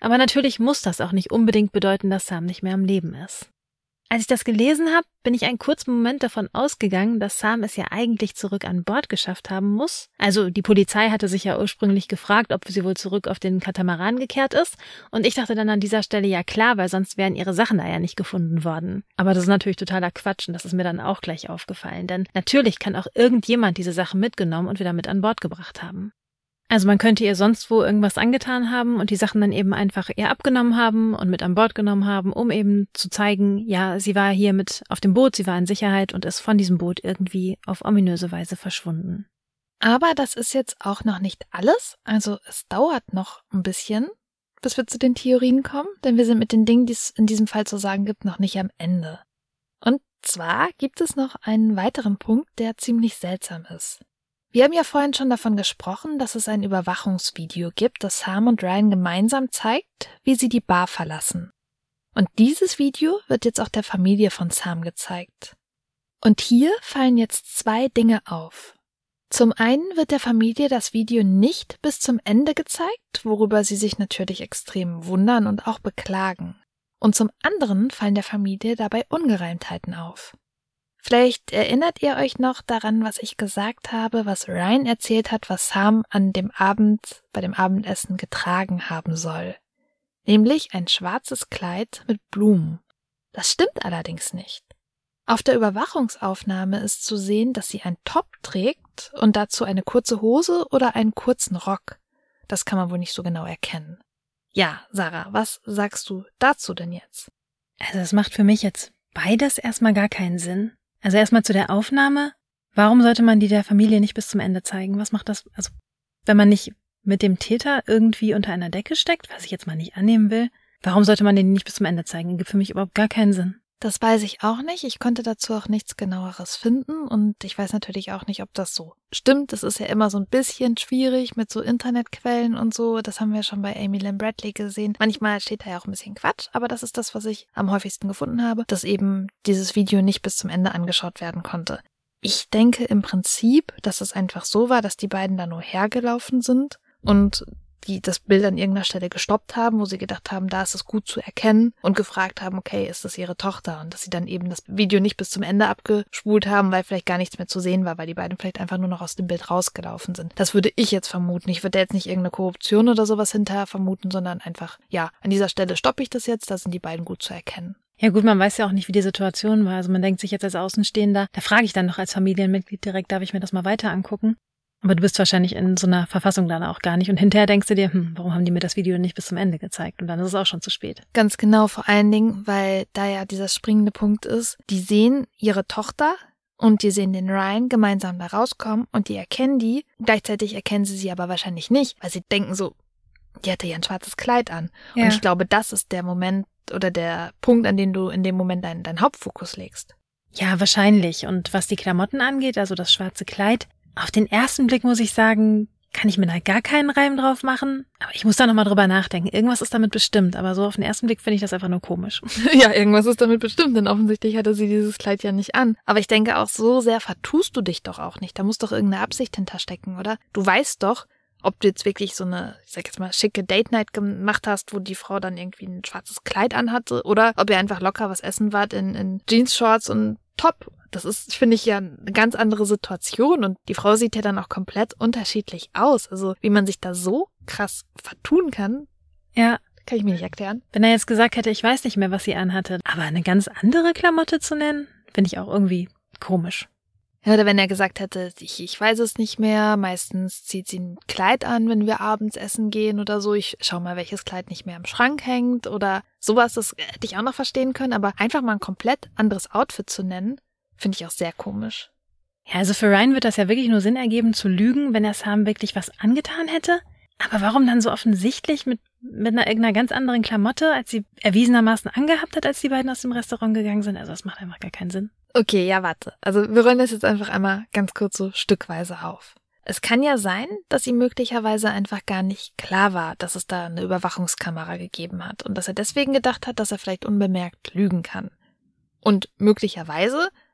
Aber natürlich muss das auch nicht unbedingt bedeuten, dass Sam nicht mehr am Leben ist. Als ich das gelesen habe, bin ich einen kurzen Moment davon ausgegangen, dass Sam es ja eigentlich zurück an Bord geschafft haben muss. Also die Polizei hatte sich ja ursprünglich gefragt, ob sie wohl zurück auf den Katamaran gekehrt ist. Und ich dachte dann an dieser Stelle, ja klar, weil sonst wären ihre Sachen da ja nicht gefunden worden. Aber das ist natürlich totaler Quatsch und das ist mir dann auch gleich aufgefallen. Denn natürlich kann auch irgendjemand diese Sachen mitgenommen und wieder mit an Bord gebracht haben. Also man könnte ihr sonst wo irgendwas angetan haben und die Sachen dann eben einfach ihr abgenommen haben und mit an Bord genommen haben, um eben zu zeigen, ja, sie war hier mit auf dem Boot, sie war in Sicherheit und ist von diesem Boot irgendwie auf ominöse Weise verschwunden. Aber das ist jetzt auch noch nicht alles. Also es dauert noch ein bisschen, bis wir zu den Theorien kommen, denn wir sind mit den Dingen, die es in diesem Fall zu sagen gibt, noch nicht am Ende. Und zwar gibt es noch einen weiteren Punkt, der ziemlich seltsam ist. Wir haben ja vorhin schon davon gesprochen, dass es ein Überwachungsvideo gibt, das Sam und Ryan gemeinsam zeigt, wie sie die Bar verlassen. Und dieses Video wird jetzt auch der Familie von Sam gezeigt. Und hier fallen jetzt zwei Dinge auf. Zum einen wird der Familie das Video nicht bis zum Ende gezeigt, worüber sie sich natürlich extrem wundern und auch beklagen. Und zum anderen fallen der Familie dabei Ungereimtheiten auf. Vielleicht erinnert ihr euch noch daran, was ich gesagt habe, was Ryan erzählt hat, was Sam an dem Abend bei dem Abendessen getragen haben soll. Nämlich ein schwarzes Kleid mit Blumen. Das stimmt allerdings nicht. Auf der Überwachungsaufnahme ist zu sehen, dass sie ein Top trägt und dazu eine kurze Hose oder einen kurzen Rock. Das kann man wohl nicht so genau erkennen. Ja, Sarah, was sagst du dazu denn jetzt? Also es macht für mich jetzt beides erstmal gar keinen Sinn. Also erstmal zu der Aufnahme. Warum sollte man die der Familie nicht bis zum Ende zeigen? Was macht das? Also wenn man nicht mit dem Täter irgendwie unter einer Decke steckt, was ich jetzt mal nicht annehmen will, warum sollte man den nicht bis zum Ende zeigen? Gibt für mich überhaupt gar keinen Sinn. Das weiß ich auch nicht. Ich konnte dazu auch nichts Genaueres finden und ich weiß natürlich auch nicht, ob das so stimmt. Das ist ja immer so ein bisschen schwierig mit so Internetquellen und so. Das haben wir schon bei Amy Lynn Bradley gesehen. Manchmal steht da ja auch ein bisschen Quatsch, aber das ist das, was ich am häufigsten gefunden habe, dass eben dieses Video nicht bis zum Ende angeschaut werden konnte. Ich denke im Prinzip, dass es einfach so war, dass die beiden da nur hergelaufen sind und die das Bild an irgendeiner Stelle gestoppt haben, wo sie gedacht haben, da ist es gut zu erkennen und gefragt haben, okay, ist das ihre Tochter? Und dass sie dann eben das Video nicht bis zum Ende abgespult haben, weil vielleicht gar nichts mehr zu sehen war, weil die beiden vielleicht einfach nur noch aus dem Bild rausgelaufen sind. Das würde ich jetzt vermuten. Ich würde jetzt nicht irgendeine Korruption oder sowas hinterher vermuten, sondern einfach, ja, an dieser Stelle stoppe ich das jetzt, da sind die beiden gut zu erkennen. Ja gut, man weiß ja auch nicht, wie die Situation war. Also man denkt sich jetzt als Außenstehender, da frage ich dann noch als Familienmitglied direkt, darf ich mir das mal weiter angucken? Aber du bist wahrscheinlich in so einer Verfassung dann auch gar nicht. Und hinterher denkst du dir, hm, warum haben die mir das Video nicht bis zum Ende gezeigt? Und dann ist es auch schon zu spät. Ganz genau, vor allen Dingen, weil da ja dieser springende Punkt ist. Die sehen ihre Tochter und die sehen den Ryan gemeinsam da rauskommen und die erkennen die. Gleichzeitig erkennen sie sie aber wahrscheinlich nicht, weil sie denken so, die hatte ja ein schwarzes Kleid an. Ja. Und ich glaube, das ist der Moment oder der Punkt, an den du in dem Moment deinen, deinen Hauptfokus legst. Ja, wahrscheinlich. Und was die Klamotten angeht, also das schwarze Kleid, auf den ersten Blick muss ich sagen, kann ich mir da gar keinen Reim drauf machen. Aber ich muss da nochmal drüber nachdenken. Irgendwas ist damit bestimmt. Aber so auf den ersten Blick finde ich das einfach nur komisch. Ja, irgendwas ist damit bestimmt, denn offensichtlich hatte sie dieses Kleid ja nicht an. Aber ich denke auch, so sehr vertust du dich doch auch nicht. Da muss doch irgendeine Absicht hinterstecken, oder? Du weißt doch, ob du jetzt wirklich so eine, ich sag jetzt mal, schicke Date-Night gemacht hast, wo die Frau dann irgendwie ein schwarzes Kleid anhatte. Oder ob ihr einfach locker was essen wart in, in Jeans-Shorts und Top. Das ist, finde ich, ja eine ganz andere Situation und die Frau sieht ja dann auch komplett unterschiedlich aus. Also wie man sich da so krass vertun kann, ja, kann ich mir nicht erklären. Wenn er jetzt gesagt hätte, ich weiß nicht mehr, was sie anhatte, aber eine ganz andere Klamotte zu nennen, finde ich auch irgendwie komisch. Ja, oder wenn er gesagt hätte, ich, ich weiß es nicht mehr, meistens zieht sie ein Kleid an, wenn wir abends essen gehen oder so. Ich schau mal, welches Kleid nicht mehr im Schrank hängt oder sowas, das hätte ich auch noch verstehen können, aber einfach mal ein komplett anderes Outfit zu nennen, finde ich auch sehr komisch. Ja, also für Ryan wird das ja wirklich nur Sinn ergeben, zu lügen, wenn er Sam wirklich was angetan hätte. Aber warum dann so offensichtlich mit, mit einer irgendeiner ganz anderen Klamotte, als sie erwiesenermaßen angehabt hat, als die beiden aus dem Restaurant gegangen sind? Also das macht einfach gar keinen Sinn. Okay, ja, warte. Also wir rollen das jetzt einfach einmal ganz kurz so stückweise auf. Es kann ja sein, dass ihm möglicherweise einfach gar nicht klar war, dass es da eine Überwachungskamera gegeben hat und dass er deswegen gedacht hat, dass er vielleicht unbemerkt lügen kann. Und möglicherweise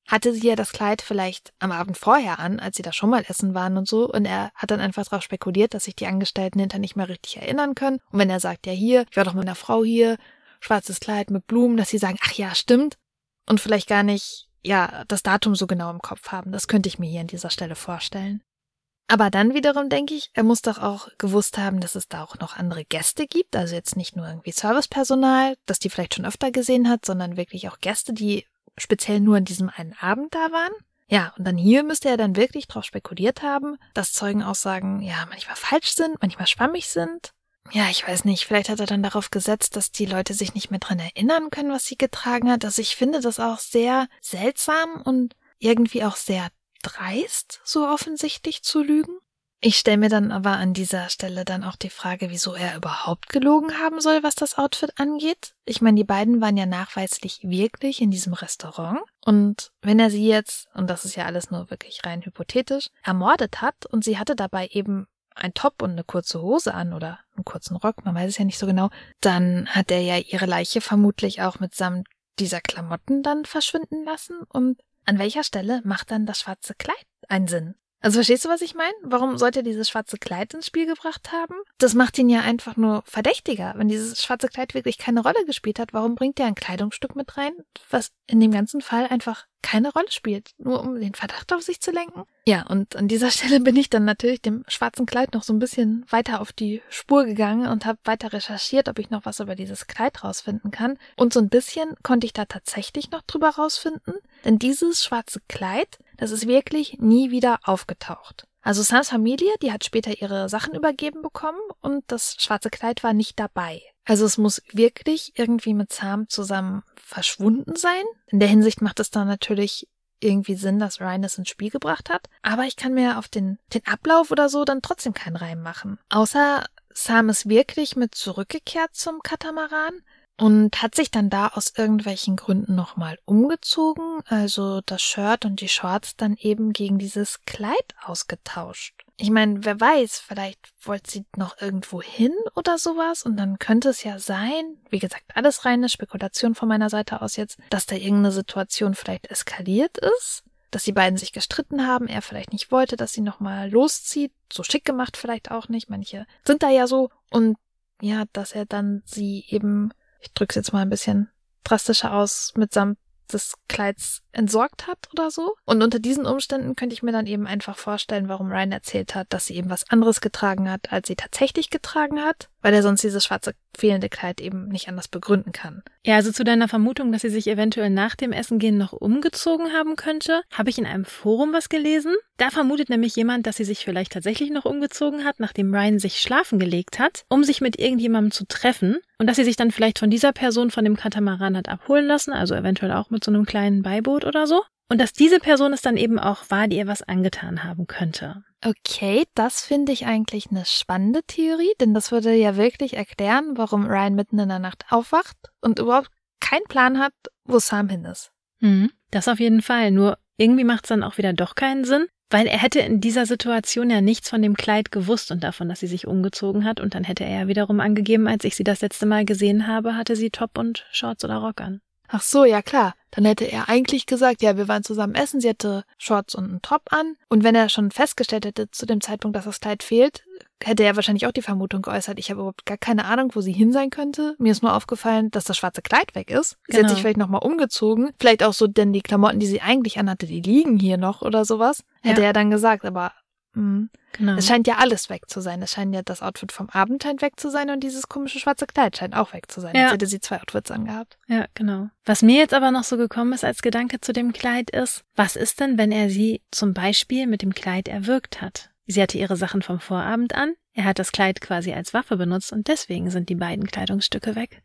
hatte sie ja das Kleid vielleicht am Abend vorher an, als sie da schon mal essen waren und so. Und er hat dann einfach darauf spekuliert, dass sich die Angestellten hinterher nicht mehr richtig erinnern können. Und wenn er sagt, ja hier, ich war doch mit einer Frau hier, schwarzes Kleid mit Blumen, dass sie sagen, ach ja, stimmt. Und vielleicht gar nicht, ja, das Datum so genau im Kopf haben. Das könnte ich mir hier an dieser Stelle vorstellen. Aber dann wiederum denke ich, er muss doch auch gewusst haben, dass es da auch noch andere Gäste gibt. Also jetzt nicht nur irgendwie Servicepersonal, das die vielleicht schon öfter gesehen hat, sondern wirklich auch Gäste, die speziell nur an diesem einen Abend da waren. Ja, und dann hier müsste er dann wirklich drauf spekuliert haben, dass Zeugenaussagen ja manchmal falsch sind, manchmal schwammig sind. Ja, ich weiß nicht, vielleicht hat er dann darauf gesetzt, dass die Leute sich nicht mehr dran erinnern können, was sie getragen hat. Also ich finde das auch sehr seltsam und irgendwie auch sehr dreist, so offensichtlich zu lügen. Ich stelle mir dann aber an dieser Stelle dann auch die Frage, wieso er überhaupt gelogen haben soll, was das Outfit angeht. Ich meine, die beiden waren ja nachweislich wirklich in diesem Restaurant. Und wenn er sie jetzt, und das ist ja alles nur wirklich rein hypothetisch, ermordet hat und sie hatte dabei eben ein Top und eine kurze Hose an oder einen kurzen Rock, man weiß es ja nicht so genau, dann hat er ja ihre Leiche vermutlich auch mitsamt dieser Klamotten dann verschwinden lassen. Und an welcher Stelle macht dann das schwarze Kleid einen Sinn? Also verstehst du, was ich meine? Warum sollte er dieses schwarze Kleid ins Spiel gebracht haben? Das macht ihn ja einfach nur verdächtiger. Wenn dieses schwarze Kleid wirklich keine Rolle gespielt hat, warum bringt er ein Kleidungsstück mit rein, was in dem ganzen Fall einfach keine Rolle spielt, nur um den Verdacht auf sich zu lenken? Ja, und an dieser Stelle bin ich dann natürlich dem schwarzen Kleid noch so ein bisschen weiter auf die Spur gegangen und habe weiter recherchiert, ob ich noch was über dieses Kleid rausfinden kann. Und so ein bisschen konnte ich da tatsächlich noch drüber rausfinden, denn dieses schwarze Kleid, das ist wirklich nie wieder aufgetaucht. Also Sams Familie, die hat später ihre Sachen übergeben bekommen und das schwarze Kleid war nicht dabei. Also es muss wirklich irgendwie mit Sam zusammen verschwunden sein. In der Hinsicht macht es dann natürlich irgendwie Sinn, dass Ryan es ins Spiel gebracht hat. Aber ich kann mir auf den, den Ablauf oder so dann trotzdem keinen Reim machen. Außer Sam ist wirklich mit zurückgekehrt zum Katamaran und hat sich dann da aus irgendwelchen Gründen nochmal umgezogen, also das Shirt und die Shorts dann eben gegen dieses Kleid ausgetauscht. Ich meine, wer weiß, vielleicht wollte sie noch irgendwo hin oder sowas und dann könnte es ja sein, wie gesagt, alles reine Spekulation von meiner Seite aus jetzt, dass da irgendeine Situation vielleicht eskaliert ist, dass die beiden sich gestritten haben, er vielleicht nicht wollte, dass sie nochmal loszieht, so schick gemacht vielleicht auch nicht, manche sind da ja so und ja, dass er dann sie eben, ich drück's jetzt mal ein bisschen drastischer aus, mitsamt des Kleids entsorgt hat oder so. Und unter diesen Umständen könnte ich mir dann eben einfach vorstellen, warum Ryan erzählt hat, dass sie eben was anderes getragen hat, als sie tatsächlich getragen hat, weil er sonst dieses schwarze fehlende Kleid eben nicht anders begründen kann. Ja, also zu deiner Vermutung, dass sie sich eventuell nach dem Essen gehen noch umgezogen haben könnte, habe ich in einem Forum was gelesen. Da vermutet nämlich jemand, dass sie sich vielleicht tatsächlich noch umgezogen hat, nachdem Ryan sich schlafen gelegt hat, um sich mit irgendjemandem zu treffen und dass sie sich dann vielleicht von dieser Person von dem Katamaran hat abholen lassen, also eventuell auch mit so einem kleinen Beiboot oder so. Und dass diese Person es dann eben auch war, die ihr was angetan haben könnte. Okay, das finde ich eigentlich eine spannende Theorie, denn das würde ja wirklich erklären, warum Ryan mitten in der Nacht aufwacht und überhaupt keinen Plan hat, wo Sam hin ist. Mhm, das auf jeden Fall, nur irgendwie macht es dann auch wieder doch keinen Sinn, weil er hätte in dieser Situation ja nichts von dem Kleid gewusst und davon, dass sie sich umgezogen hat und dann hätte er ja wiederum angegeben, als ich sie das letzte Mal gesehen habe, hatte sie Top und Shorts oder Rock an. Ach so, ja klar. Dann hätte er eigentlich gesagt, ja, wir waren zusammen essen, sie hatte Shorts und einen Top an. Und wenn er schon festgestellt hätte zu dem Zeitpunkt, dass das Kleid fehlt, hätte er wahrscheinlich auch die Vermutung geäußert, ich habe überhaupt gar keine Ahnung, wo sie hin sein könnte. Mir ist nur aufgefallen, dass das schwarze Kleid weg ist. Sie Genau. hat sich vielleicht nochmal umgezogen. Vielleicht auch so, denn die Klamotten, die sie eigentlich anhatte, die liegen hier noch oder sowas. Hätte Ja. er dann gesagt, aber mh, Genau. es scheint ja alles weg zu sein. Es scheint ja das Outfit vom Abend scheint weg zu sein und dieses komische schwarze Kleid scheint auch weg zu sein. Ja. Jetzt hätte sie zwei Outfits angehabt. Ja, genau. Was mir jetzt aber noch so gekommen ist als Gedanke zu dem Kleid ist, was ist denn, wenn er sie zum Beispiel mit dem Kleid erwürgt hat? Sie hatte ihre Sachen vom Vorabend an, er hat das Kleid quasi als Waffe benutzt und deswegen sind die beiden Kleidungsstücke weg.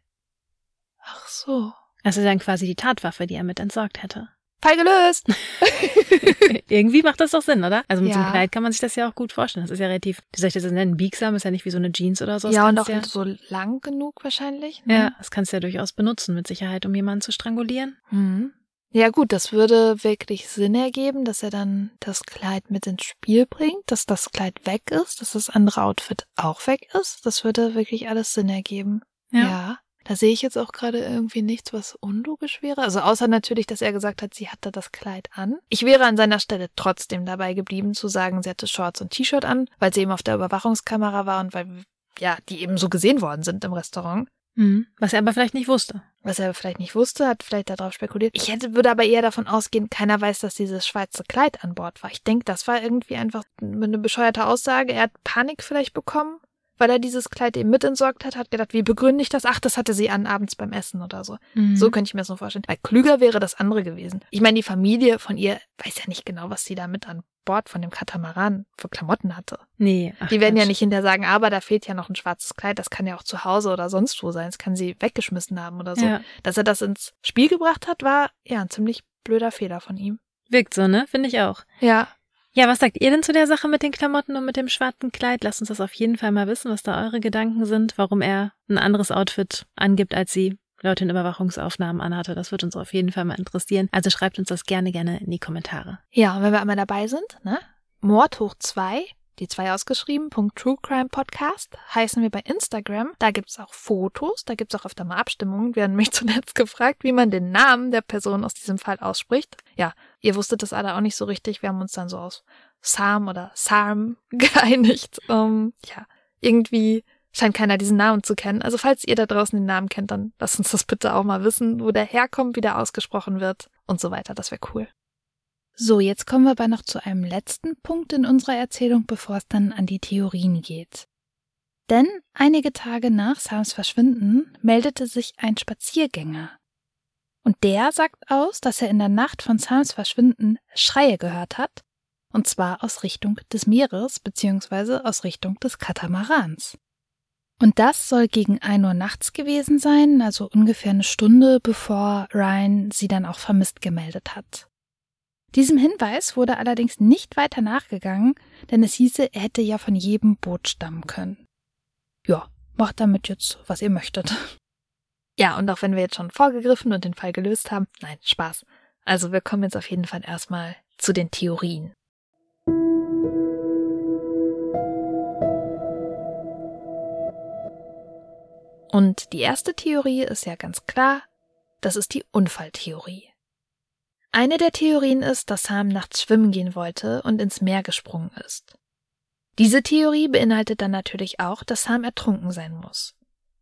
Ach so. Das ist dann quasi die Tatwaffe, die er mit entsorgt hätte. Fall gelöst! Irgendwie macht das doch Sinn, oder? Also mit Ja. so einem Kleid kann man sich das ja auch gut vorstellen. Das ist ja relativ, wie soll ich das nennen, biegsam, ist ja nicht wie so eine Jeans oder so. Das Ja, und auch kannst so lang genug wahrscheinlich. Ne? ja, das kannst du ja durchaus benutzen, mit Sicherheit, um jemanden zu strangulieren. Mhm. Ja gut, das würde wirklich Sinn ergeben, dass er dann das Kleid mit ins Spiel bringt, dass das Kleid weg ist, dass das andere Outfit auch weg ist. Das würde wirklich alles Sinn ergeben. Ja. Ja. Da sehe ich jetzt auch gerade irgendwie nichts, was unlogisch wäre. Also außer natürlich, dass er gesagt hat, sie hatte das Kleid an. Ich wäre an seiner Stelle trotzdem dabei geblieben, zu sagen, sie hatte Shorts und T-Shirt an, weil sie eben auf der Überwachungskamera war und weil, ja, die eben so gesehen worden sind im Restaurant. Mhm. Was er aber vielleicht nicht wusste. Was er vielleicht nicht wusste, hat vielleicht darauf spekuliert. Ich hätte, würde aber eher davon ausgehen, keiner weiß, dass dieses schwarze Kleid an Bord war. Ich denke, das war irgendwie einfach eine bescheuerte Aussage. Er hat Panik vielleicht bekommen, weil er dieses Kleid eben mit entsorgt hat, hat gedacht, wie begründe ich das? Ach, das hatte sie an abends beim Essen oder so. Mhm. So könnte ich mir das so vorstellen. Weil klüger wäre das andere gewesen. Ich meine, die Familie von ihr weiß ja nicht genau, was sie da mit an Bord von dem Katamaran für Klamotten hatte. Nee. Ach, die werden Quatsch. ja nicht hinterher sagen, aber da fehlt ja noch ein schwarzes Kleid, das kann ja auch zu Hause oder sonst wo sein, das kann sie weggeschmissen haben oder so. Ja. Dass er das ins Spiel gebracht hat, war ja ein ziemlich blöder Fehler von ihm. Wirkt so, ne? Finde ich auch. Ja. Ja, was sagt ihr denn zu der Sache mit den Klamotten und mit dem schwarzen Kleid? Lasst uns das auf jeden Fall mal wissen, was da eure Gedanken sind, warum er ein anderes Outfit angibt, als sie laut den Überwachungsaufnahmen anhatte. Das wird uns auf jeden Fall mal interessieren. Also schreibt uns das gerne, gerne in die Kommentare. Ja, und wenn wir einmal dabei sind, ne? Mord hoch zwei, die zwei ausgeschrieben, Punkt True Crime Podcast, heißen wir bei Instagram. Da gibt's auch Fotos, da gibt's auch öfter mal Abstimmungen. Wir haben mich zuletzt gefragt, wie man den Namen der Person aus diesem Fall ausspricht. Ja, ihr wusstet das alle auch nicht so richtig. Wir haben uns dann so aus Sam oder Sarm geeinigt. Um, ja, irgendwie scheint keiner diesen Namen zu kennen. Also falls ihr da draußen den Namen kennt, dann lasst uns das bitte auch mal wissen, wo der herkommt, wie der ausgesprochen wird und so weiter. Das wäre cool. So, jetzt kommen wir aber noch zu einem letzten Punkt in unserer Erzählung, bevor es dann an die Theorien geht. Denn einige Tage nach Sams Verschwinden meldete sich ein Spaziergänger. Und der sagt aus, dass er in der Nacht von Sams Verschwinden Schreie gehört hat, und zwar aus Richtung des Meeres bzw. aus Richtung des Katamarans. Und das soll gegen ein Uhr nachts gewesen sein, also ungefähr eine Stunde, bevor Ryan sie dann auch vermisst gemeldet hat. Diesem Hinweis wurde allerdings nicht weiter nachgegangen, denn es hieße, er hätte ja von jedem Boot stammen können. Ja, macht damit jetzt, was ihr möchtet. Ja, und auch wenn wir jetzt schon vorgegriffen und den Fall gelöst haben, nein, Spaß. Also wir kommen jetzt auf jeden Fall erstmal zu den Theorien. Und die erste Theorie ist ja ganz klar, das ist die Unfalltheorie. Eine der Theorien ist, dass Sam nachts schwimmen gehen wollte und ins Meer gesprungen ist. Diese Theorie beinhaltet dann natürlich auch, dass Sam ertrunken sein muss.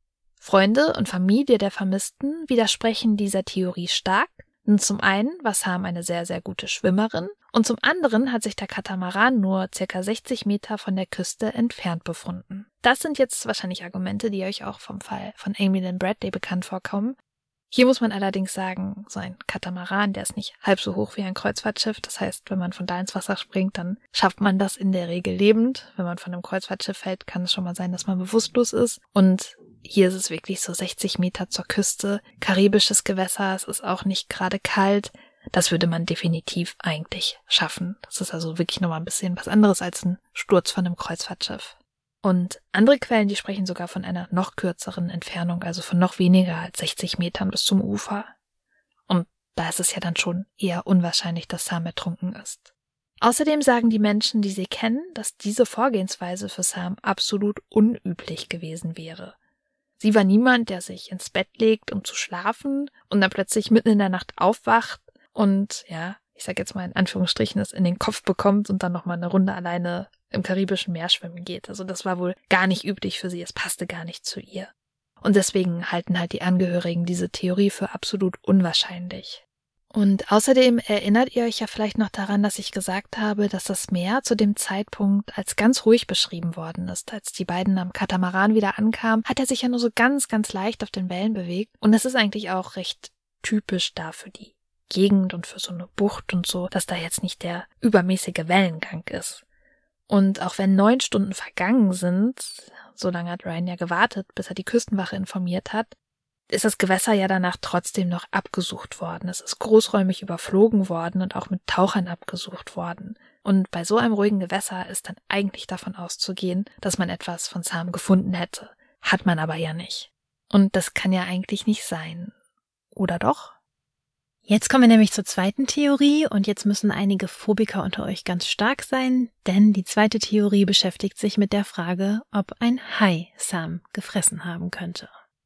Freunde und Familie der Vermissten widersprechen dieser Theorie stark, denn zum einen war Sam eine sehr, sehr gute Schwimmerin und zum anderen hat sich der Katamaran nur ca. sechzig Meter von der Küste entfernt befunden. Das sind jetzt wahrscheinlich Argumente, die euch auch vom Fall von Amy Lynn Bradley bekannt vorkommen. Hier muss man allerdings sagen, so ein Katamaran, der ist nicht halb so hoch wie ein Kreuzfahrtschiff. Das heißt, wenn man von da ins Wasser springt, dann schafft man das in der Regel lebend. Wenn man von einem Kreuzfahrtschiff fällt, kann es schon mal sein, dass man bewusstlos ist. Und hier ist es wirklich so sechzig Meter zur Küste, karibisches Gewässer, es ist auch nicht gerade kalt. Das würde man definitiv eigentlich schaffen. Das ist also wirklich nochmal ein bisschen was anderes als ein Sturz von einem Kreuzfahrtschiff. Und andere Quellen, die sprechen sogar von einer noch kürzeren Entfernung, also von noch weniger als sechzig Metern bis zum Ufer. Und da ist es ja dann schon eher unwahrscheinlich, dass Sam ertrunken ist. Außerdem sagen die Menschen, die sie kennen, dass diese Vorgehensweise für Sam absolut unüblich gewesen wäre. Sie war niemand, der sich ins Bett legt, um zu schlafen und dann plötzlich mitten in der Nacht aufwacht und, ja, ich sag jetzt mal in Anführungsstrichen, es in den Kopf bekommt und dann nochmal eine Runde alleine im Karibischen Meer schwimmen geht. Also das war wohl gar nicht üblich für sie, es passte gar nicht zu ihr. Und deswegen halten halt die Angehörigen diese Theorie für absolut unwahrscheinlich. Und außerdem erinnert ihr euch ja vielleicht noch daran, dass ich gesagt habe, dass das Meer zu dem Zeitpunkt als ganz ruhig beschrieben worden ist. Als die beiden am Katamaran wieder ankamen, hat er sich ja nur so ganz, ganz leicht auf den Wellen bewegt. Und das ist eigentlich auch recht typisch da für die Gegend und für so eine Bucht und so, dass da jetzt nicht der übermäßige Wellengang ist. Und auch wenn neun Stunden vergangen sind, so lange hat Ryan ja gewartet, bis er die Küstenwache informiert hat, ist das Gewässer ja danach trotzdem noch abgesucht worden. Es ist großräumig überflogen worden und auch mit Tauchern abgesucht worden. Und bei so einem ruhigen Gewässer ist dann eigentlich davon auszugehen, dass man etwas von Sam gefunden hätte. Hat man aber ja nicht. Und das kann ja eigentlich nicht sein. Oder doch? Jetzt kommen wir nämlich zur zweiten Theorie und jetzt müssen einige Phobiker unter euch ganz stark sein, denn die zweite Theorie beschäftigt sich mit der Frage, ob ein Hai Sam gefressen haben könnte.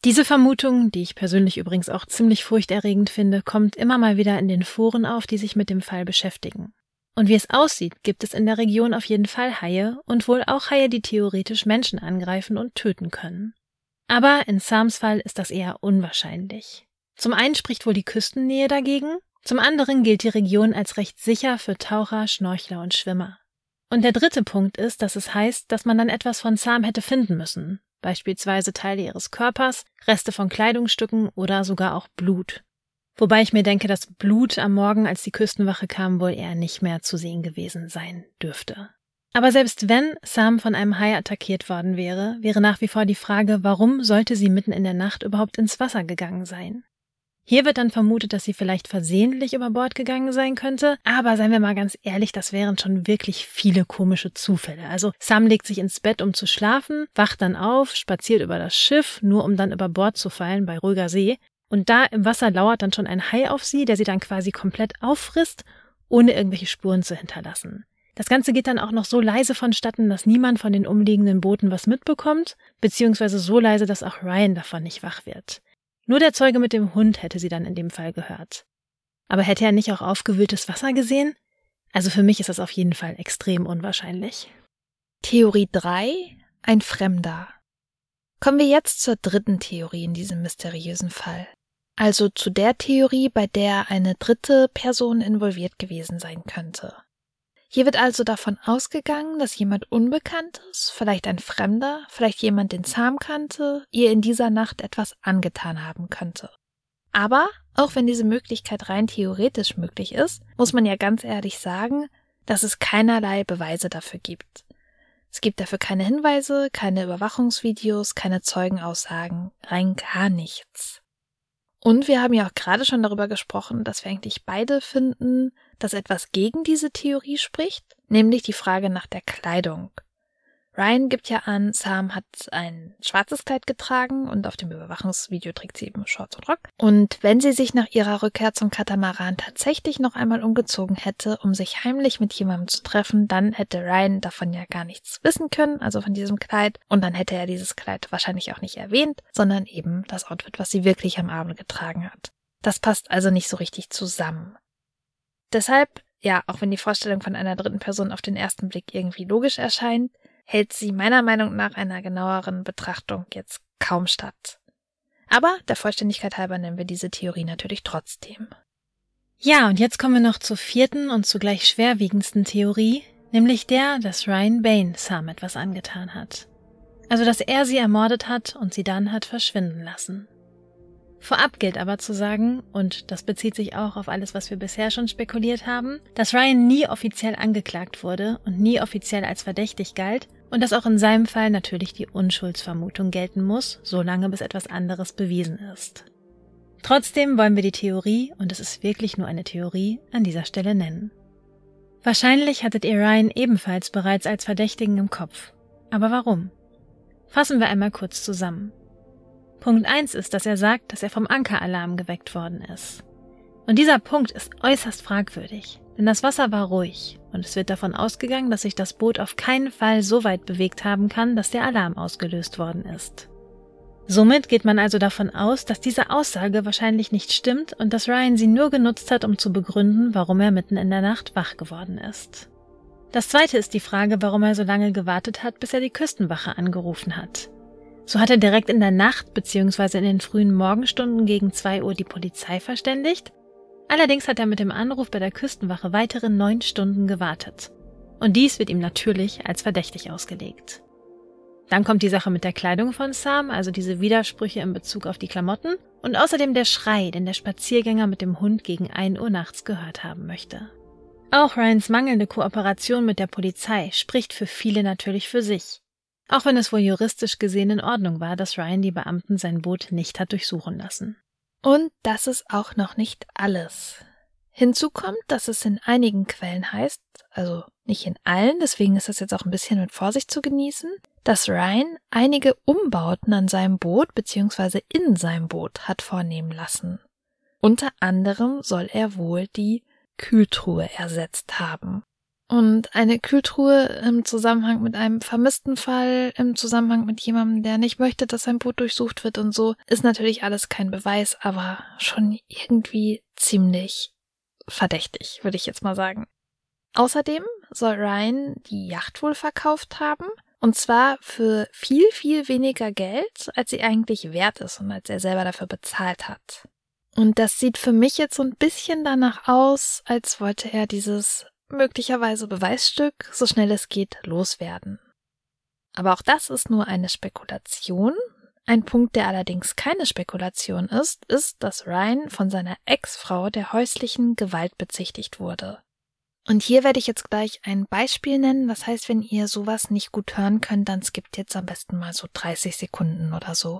Diese Vermutung, die ich persönlich übrigens auch ziemlich furchterregend finde, kommt immer mal wieder in den Foren auf, die sich mit dem Fall beschäftigen. Und wie es aussieht, gibt es in der Region auf jeden Fall Haie und wohl auch Haie, die theoretisch Menschen angreifen und töten können. Aber in Sams Fall ist das eher unwahrscheinlich. Zum einen spricht wohl die Küstennähe dagegen, zum anderen gilt die Region als recht sicher für Taucher, Schnorchler und Schwimmer. Und der dritte Punkt ist, dass es heißt, dass man dann etwas von Sam hätte finden müssen. Beispielsweise Teile ihres Körpers, Reste von Kleidungsstücken oder sogar auch Blut. Wobei ich mir denke, dass Blut am Morgen, als die Küstenwache kam, wohl eher nicht mehr zu sehen gewesen sein dürfte. Aber selbst wenn Sam von einem Hai attackiert worden wäre, wäre nach wie vor die Frage, warum sollte sie mitten in der Nacht überhaupt ins Wasser gegangen sein? Hier wird dann vermutet, dass sie vielleicht versehentlich über Bord gegangen sein könnte, aber seien wir mal ganz ehrlich, das wären schon wirklich viele komische Zufälle. Also Sam legt sich ins Bett, um zu schlafen, wacht dann auf, spaziert über das Schiff, nur um dann über Bord zu fallen bei ruhiger See. Und da im Wasser lauert dann schon ein Hai auf sie, der sie dann quasi komplett auffrisst, ohne irgendwelche Spuren zu hinterlassen. Das Ganze geht dann auch noch so leise vonstatten, dass niemand von den umliegenden Booten was mitbekommt, beziehungsweise so leise, dass auch Ryan davon nicht wach wird. Nur der Zeuge mit dem Hund hätte sie dann in dem Fall gehört. Aber hätte er nicht auch aufgewühltes Wasser gesehen? Also für mich ist das auf jeden Fall extrem unwahrscheinlich. Theorie drei. Ein Fremder. Kommen wir jetzt zur dritten Theorie in diesem mysteriösen Fall. Also zu der Theorie, bei der eine dritte Person involviert gewesen sein könnte. Hier wird also davon ausgegangen, dass jemand Unbekanntes, vielleicht ein Fremder, vielleicht jemand, den Sam kannte, ihr in dieser Nacht etwas angetan haben könnte. Aber, auch wenn diese Möglichkeit rein theoretisch möglich ist, muss man ja ganz ehrlich sagen, dass es keinerlei Beweise dafür gibt. Es gibt dafür keine Hinweise, keine Überwachungsvideos, keine Zeugenaussagen, rein gar nichts. Und wir haben ja auch gerade schon darüber gesprochen, dass wir eigentlich beide finden, dass etwas gegen diese Theorie spricht, nämlich die Frage nach der Kleidung. Ryan gibt ja an, Sam hat ein schwarzes Kleid getragen und auf dem Überwachungsvideo trägt sie eben Shorts und Rock. Und wenn sie sich nach ihrer Rückkehr zum Katamaran tatsächlich noch einmal umgezogen hätte, um sich heimlich mit jemandem zu treffen, dann hätte Ryan davon ja gar nichts wissen können, also von diesem Kleid. Und dann hätte er dieses Kleid wahrscheinlich auch nicht erwähnt, sondern eben das Outfit, was sie wirklich am Abend getragen hat. Das passt also nicht so richtig zusammen. Deshalb, ja, auch wenn die Vorstellung von einer dritten Person auf den ersten Blick irgendwie logisch erscheint, hält sie meiner Meinung nach einer genaueren Betrachtung jetzt kaum statt. Aber der Vollständigkeit halber nennen wir diese Theorie natürlich trotzdem. Ja, und jetzt kommen wir noch zur vierten und zugleich schwerwiegendsten Theorie, nämlich der, dass Ryan Bain Sam etwas angetan hat. Also, dass er sie ermordet hat und sie dann hat verschwinden lassen. Vorab gilt aber zu sagen, und das bezieht sich auch auf alles, was wir bisher schon spekuliert haben, dass Ryan nie offiziell angeklagt wurde und nie offiziell als verdächtig galt und dass auch in seinem Fall natürlich die Unschuldsvermutung gelten muss, solange bis etwas anderes bewiesen ist. Trotzdem wollen wir die Theorie, und es ist wirklich nur eine Theorie, an dieser Stelle nennen. Wahrscheinlich hattet ihr Ryan ebenfalls bereits als Verdächtigen im Kopf. Aber warum? Fassen wir einmal kurz zusammen. Punkt eins ist, dass er sagt, dass er vom Ankeralarm geweckt worden ist. Und dieser Punkt ist äußerst fragwürdig, denn das Wasser war ruhig und es wird davon ausgegangen, dass sich das Boot auf keinen Fall so weit bewegt haben kann, dass der Alarm ausgelöst worden ist. Somit geht man also davon aus, dass diese Aussage wahrscheinlich nicht stimmt und dass Ryan sie nur genutzt hat, um zu begründen, warum er mitten in der Nacht wach geworden ist. Das zweite ist die Frage, warum er so lange gewartet hat, bis er die Küstenwache angerufen hat. So hat er direkt in der Nacht bzw. in den frühen Morgenstunden gegen zwei Uhr die Polizei verständigt. Allerdings hat er mit dem Anruf bei der Küstenwache weitere neun Stunden gewartet. Und dies wird ihm natürlich als verdächtig ausgelegt. Dann kommt die Sache mit der Kleidung von Sam, also diese Widersprüche in Bezug auf die Klamotten und außerdem der Schrei, den der Spaziergänger mit dem Hund gegen ein Uhr nachts gehört haben möchte. Auch Ryans mangelnde Kooperation mit der Polizei spricht für viele natürlich für sich. Auch wenn es wohl juristisch gesehen in Ordnung war, dass Ryan die Beamten sein Boot nicht hat durchsuchen lassen. Und das ist auch noch nicht alles. Hinzu kommt, dass es in einigen Quellen heißt, also nicht in allen, deswegen ist das jetzt auch ein bisschen mit Vorsicht zu genießen, dass Ryan einige Umbauten an seinem Boot bzw. in seinem Boot hat vornehmen lassen. Unter anderem soll er wohl die Kühltruhe ersetzt haben. Und eine Kühltruhe im Zusammenhang mit einem vermissten Fall, im Zusammenhang mit jemandem, der nicht möchte, dass sein Boot durchsucht wird und so, ist natürlich alles kein Beweis, aber schon irgendwie ziemlich verdächtig, würde ich jetzt mal sagen. Außerdem soll Ryan die Yacht wohl verkauft haben, und zwar für viel, viel weniger Geld, als sie eigentlich wert ist und als er selber dafür bezahlt hat. Und das sieht für mich jetzt so ein bisschen danach aus, als wollte er dieses möglicherweise Beweisstück so schnell es geht loswerden. Aber auch das ist nur eine Spekulation. Ein Punkt, der allerdings keine Spekulation ist, ist, dass Ryan von seiner Ex-Frau der häuslichen Gewalt bezichtigt wurde. Und hier werde ich jetzt gleich ein Beispiel nennen. Das heißt, wenn ihr sowas nicht gut hören könnt, dann skippt jetzt am besten mal so dreißig Sekunden oder so.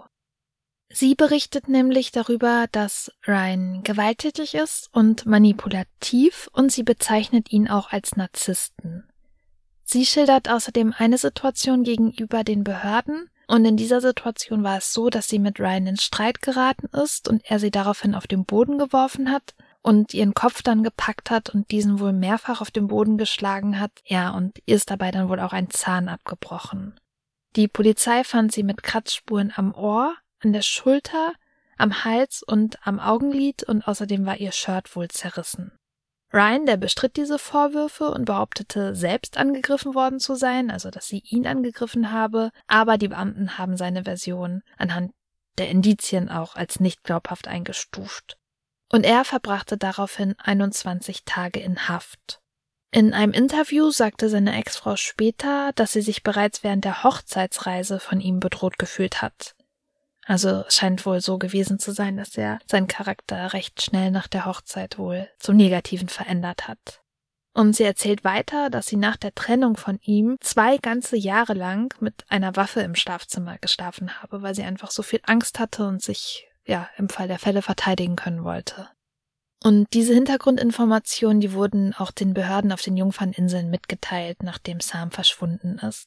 Sie berichtet nämlich darüber, dass Ryan gewalttätig ist und manipulativ, und sie bezeichnet ihn auch als Narzissten. Sie schildert außerdem eine Situation gegenüber den Behörden, und in dieser Situation war es so, dass sie mit Ryan in Streit geraten ist und er sie daraufhin auf den Boden geworfen hat und ihren Kopf dann gepackt hat und diesen wohl mehrfach auf den Boden geschlagen hat. Ja, und ihr ist dabei dann wohl auch ein Zahn abgebrochen. Die Polizei fand sie mit Kratzspuren am Ohr, an der Schulter, am Hals und am Augenlid, und außerdem war ihr Shirt wohl zerrissen. Ryan, der bestritt diese Vorwürfe und behauptete, selbst angegriffen worden zu sein, also dass sie ihn angegriffen habe, aber die Beamten haben seine Version anhand der Indizien auch als nicht glaubhaft eingestuft. Und er verbrachte daraufhin einundzwanzig Tage in Haft. In einem Interview sagte seine Ex-Frau später, dass sie sich bereits während der Hochzeitsreise von ihm bedroht gefühlt hat. Also es scheint wohl so gewesen zu sein, dass er seinen Charakter recht schnell nach der Hochzeit wohl zum Negativen verändert hat. Und sie erzählt weiter, dass sie nach der Trennung von ihm zwei ganze Jahre lang mit einer Waffe im Schlafzimmer geschlafen habe, weil sie einfach so viel Angst hatte und sich, ja, im Fall der Fälle verteidigen können wollte. Und diese Hintergrundinformationen, die wurden auch den Behörden auf den Jungferninseln mitgeteilt, nachdem Sam verschwunden ist.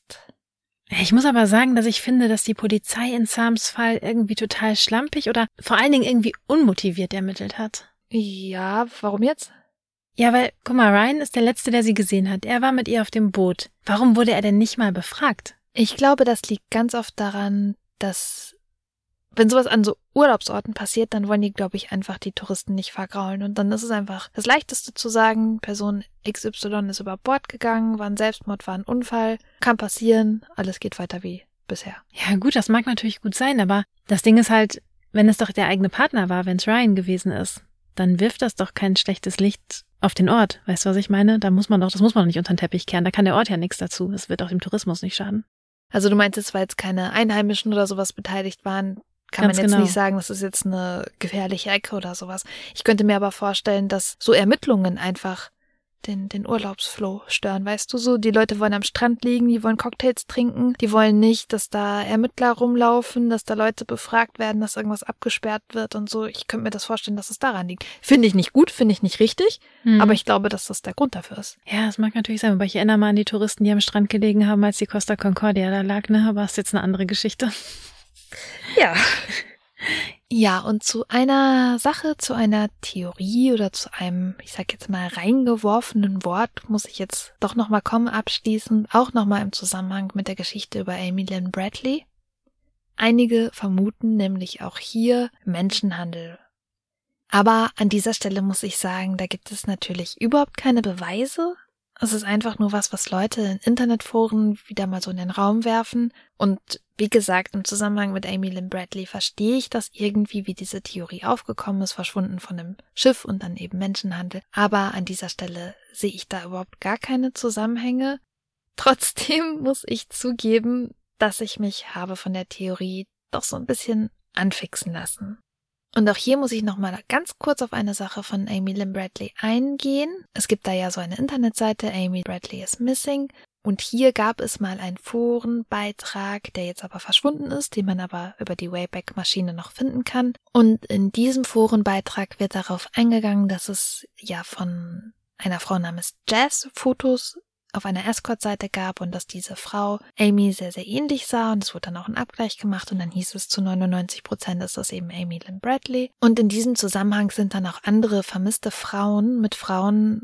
Ich muss aber sagen, dass ich finde, dass die Polizei in Sams Fall irgendwie total schlampig oder vor allen Dingen irgendwie unmotiviert ermittelt hat. Ja, warum jetzt? Ja, weil, guck mal, Ryan ist der Letzte, der sie gesehen hat. Er war mit ihr auf dem Boot. Warum wurde er denn nicht mal befragt? Ich glaube, das liegt ganz oft daran, dass, wenn sowas an so Urlaubsorten passiert, dann wollen die, glaube ich, einfach die Touristen nicht vergraulen. Und dann ist es einfach das Leichteste zu sagen, Person X Y ist über Bord gegangen, war ein Selbstmord, war ein Unfall, kann passieren, alles geht weiter wie bisher. Ja gut, das mag natürlich gut sein, aber das Ding ist halt, wenn es doch der eigene Partner war, wenn es Ryan gewesen ist, dann wirft das doch kein schlechtes Licht auf den Ort. Weißt du, was ich meine? Da muss man doch, das muss man doch nicht unter den Teppich kehren, da kann der Ort ja nichts dazu. Es wird auch dem Tourismus nicht schaden. Also du meintest, weil jetzt keine Einheimischen oder sowas beteiligt waren, kann Ganz man jetzt genau. nicht sagen, das ist jetzt eine gefährliche Ecke oder sowas. Ich könnte mir aber vorstellen, dass so Ermittlungen einfach den, den Urlaubsflow stören, weißt du so? Die Leute wollen am Strand liegen, die wollen Cocktails trinken, die wollen nicht, dass da Ermittler rumlaufen, dass da Leute befragt werden, dass irgendwas abgesperrt wird und so. Ich könnte mir das vorstellen, dass es daran liegt. Finde ich nicht gut, finde ich nicht richtig, hm. aber ich glaube, dass das der Grund dafür ist. Ja, das mag natürlich sein, aber ich erinnere mal an die Touristen, die am Strand gelegen haben, als die Costa Concordia da lag, ne? Aber das ist jetzt eine andere Geschichte. Ja. Ja, und zu einer Sache, zu einer Theorie oder zu einem, ich sag jetzt mal, reingeworfenen Wort muss ich jetzt doch nochmal kommen, abschließend, auch nochmal im Zusammenhang mit der Geschichte über Amy Lynn Bradley. Einige vermuten nämlich auch hier Menschenhandel. Aber an dieser Stelle muss ich sagen, da gibt es natürlich überhaupt keine Beweise. Es ist einfach nur was, was Leute in Internetforen wieder mal so in den Raum werfen. Und wie gesagt, im Zusammenhang mit Amy Lynn Bradley verstehe ich das irgendwie, wie diese Theorie aufgekommen ist, verschwunden von einem Schiff und dann eben Menschenhandel. Aber an dieser Stelle sehe ich da überhaupt gar keine Zusammenhänge. Trotzdem muss ich zugeben, dass ich mich habe von der Theorie doch so ein bisschen anfixen lassen. Und auch hier muss ich nochmal ganz kurz auf eine Sache von Amy Lynn Bradley eingehen. Es gibt da ja so eine Internetseite, Amy Bradley is Missing. Und hier gab es mal einen Forenbeitrag, der jetzt aber verschwunden ist, den man aber über die Wayback-Maschine noch finden kann. Und in diesem Forenbeitrag wird darauf eingegangen, dass es ja von einer Frau namens Jazz Fotos auf einer Escort-Seite gab und dass diese Frau Amy sehr, sehr ähnlich sah und es wurde dann auch ein Abgleich gemacht und dann hieß es zu neunundneunzig Prozent ist das eben Amy Lynn Bradley. Und in diesem Zusammenhang sind dann auch andere vermisste Frauen mit Frauen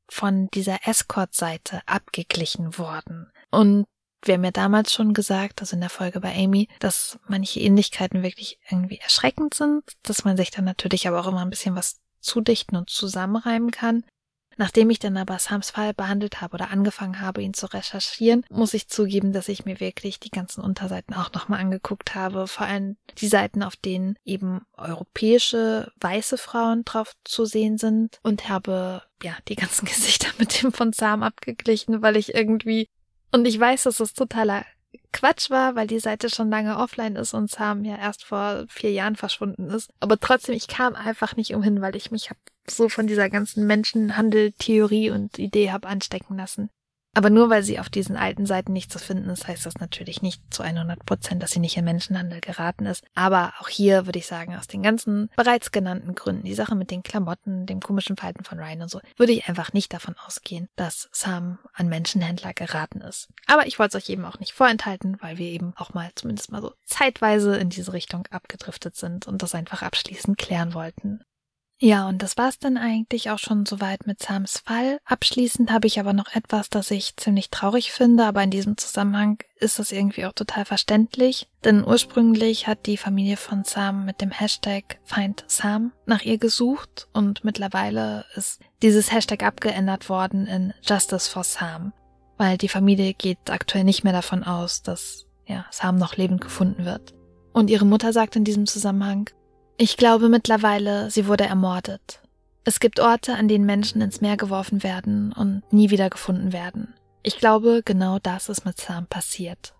von dieser Escort-Seite abgeglichen worden. Und wir haben ja damals schon gesagt, also in der Folge bei Amy, dass manche Ähnlichkeiten wirklich irgendwie erschreckend sind, dass man sich dann natürlich aber auch immer ein bisschen was zudichten und zusammenreimen kann. Nachdem ich dann aber Sams Fall behandelt habe oder angefangen habe, ihn zu recherchieren, muss ich zugeben, dass ich mir wirklich die ganzen Unterseiten auch nochmal angeguckt habe. Vor allem die Seiten, auf denen eben europäische, weiße Frauen drauf zu sehen sind, und habe ja die ganzen Gesichter mit dem von Sam abgeglichen, weil ich irgendwie, und ich weiß, dass das totaler Quatsch war, weil die Seite schon lange offline ist und Sam ja erst vor vier Jahren verschwunden ist. Aber trotzdem, ich kam einfach nicht umhin, weil ich mich hab so von dieser ganzen Menschenhandel-Theorie und Idee habe anstecken lassen. Aber nur weil sie auf diesen alten Seiten nicht zu finden ist, heißt das natürlich nicht zu hundert Prozent, dass sie nicht in Menschenhandel geraten ist. Aber auch hier würde ich sagen, aus den ganzen bereits genannten Gründen, die Sache mit den Klamotten, dem komischen Verhalten von Ryan und so, würde ich einfach nicht davon ausgehen, dass Sam an Menschenhändler geraten ist. Aber ich wollte es euch eben auch nicht vorenthalten, weil wir eben auch mal zumindest mal so zeitweise in diese Richtung abgedriftet sind und das einfach abschließend klären wollten. Ja, und das war's dann eigentlich auch schon soweit mit Sams Fall. Abschließend habe ich aber noch etwas, das ich ziemlich traurig finde, aber in diesem Zusammenhang ist das irgendwie auch total verständlich. Denn ursprünglich hat die Familie von Sam mit dem Hashtag Find Sam nach ihr gesucht und mittlerweile ist dieses Hashtag abgeändert worden in Justice for Sam, weil die Familie geht aktuell nicht mehr davon aus, dass ja Sam noch lebend gefunden wird. Und ihre Mutter sagt in diesem Zusammenhang: Ich glaube mittlerweile, sie wurde ermordet. Es gibt Orte, an denen Menschen ins Meer geworfen werden und nie wieder gefunden werden. Ich glaube, genau das ist mit Sam passiert.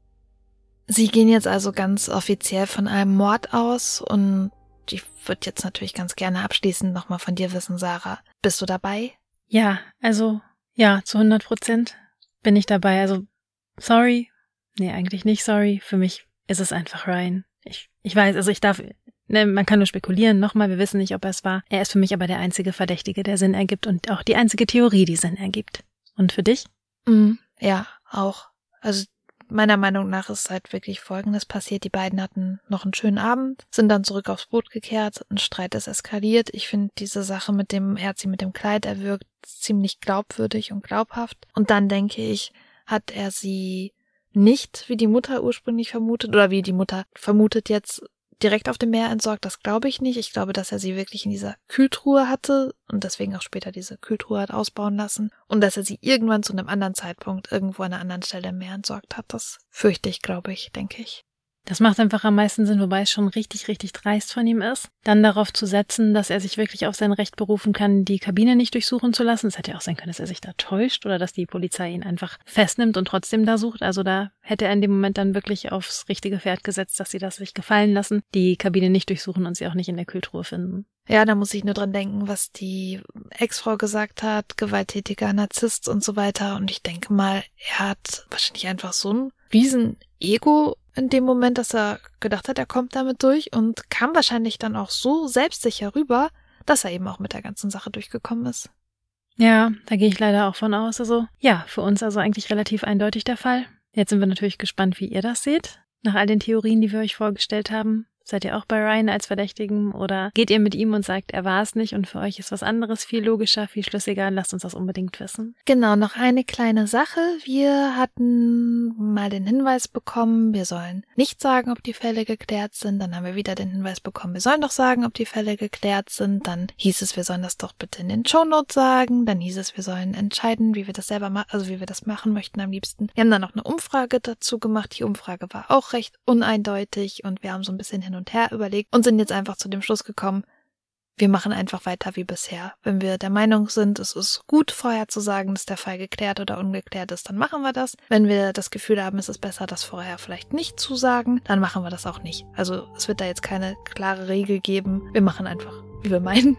Sie gehen jetzt also ganz offiziell von einem Mord aus und ich würde jetzt natürlich ganz gerne abschließend nochmal von dir wissen, Sarah. Bist du dabei? Ja, also, ja, zu hundert Prozent bin ich dabei. Also, sorry. Nee, eigentlich nicht sorry. Für mich ist es einfach Ryan. Ich, ich weiß, also ich darf... Ne, man kann nur spekulieren, nochmal, wir wissen nicht, ob er es war. Er ist für mich aber der einzige Verdächtige, der Sinn ergibt und auch die einzige Theorie, die Sinn ergibt. Und für dich? Mm, ja, auch. Also meiner Meinung nach ist halt wirklich Folgendes passiert. Die beiden hatten noch einen schönen Abend, sind dann zurück aufs Boot gekehrt, ein Streit ist eskaliert. Ich finde diese Sache mit dem, er hat sie mit dem Kleid erwürgt, ziemlich glaubwürdig und glaubhaft. Und dann denke ich, hat er sie nicht, wie die Mutter ursprünglich vermutet, oder wie die Mutter vermutet jetzt, direkt auf dem Meer entsorgt, das glaube ich nicht. Ich glaube, dass er sie wirklich in dieser Kühltruhe hatte und deswegen auch später diese Kühltruhe hat ausbauen lassen und dass er sie irgendwann zu einem anderen Zeitpunkt irgendwo an einer anderen Stelle im Meer entsorgt hat. Das fürchte ich, glaube ich, denke ich. Das macht einfach am meisten Sinn, wobei es schon richtig, richtig dreist von ihm ist, dann darauf zu setzen, dass er sich wirklich auf sein Recht berufen kann, die Kabine nicht durchsuchen zu lassen. Es hätte ja auch sein können, dass er sich da täuscht oder dass die Polizei ihn einfach festnimmt und trotzdem da sucht. Also da hätte er in dem Moment dann wirklich aufs richtige Pferd gesetzt, dass sie das sich gefallen lassen, die Kabine nicht durchsuchen und sie auch nicht in der Kühltruhe finden. Ja, da muss ich nur dran denken, was die Ex-Frau gesagt hat, gewalttätiger Narzisst und so weiter. Und ich denke mal, er hat wahrscheinlich einfach so ein riesen Ego in dem Moment, dass er gedacht hat, er kommt damit durch und kam wahrscheinlich dann auch so selbstsicher rüber, dass er eben auch mit der ganzen Sache durchgekommen ist. Ja, da gehe ich leider auch von aus. Also ja, für uns also eigentlich relativ eindeutig der Fall. Jetzt sind wir natürlich gespannt, wie ihr das seht. Nach all den Theorien, die wir euch vorgestellt haben. Seid ihr auch bei Ryan als Verdächtigen oder geht ihr mit ihm und sagt, er war es nicht und für euch ist was anderes viel logischer, viel schlüssiger? Lasst uns das unbedingt wissen. Genau, noch eine kleine Sache. Wir hatten mal den Hinweis bekommen, wir sollen nicht sagen, ob die Fälle geklärt sind. Dann haben wir wieder den Hinweis bekommen, wir sollen doch sagen, ob die Fälle geklärt sind. Dann hieß es, wir sollen das doch bitte in den Shownotes sagen. Dann hieß es, wir sollen entscheiden, wie wir das selber machen, also wie wir das machen möchten am liebsten. Wir haben dann noch eine Umfrage dazu gemacht. Die Umfrage war auch recht uneindeutig und wir haben so ein bisschen hin und her überlegt und sind jetzt einfach zu dem Schluss gekommen, wir machen einfach weiter wie bisher. Wenn wir der Meinung sind, es ist gut vorher zu sagen, dass der Fall geklärt oder ungeklärt ist, dann machen wir das. Wenn wir das Gefühl haben, es ist besser, das vorher vielleicht nicht zu sagen, dann machen wir das auch nicht. Also es wird da jetzt keine klare Regel geben. Wir machen einfach, wie wir meinen.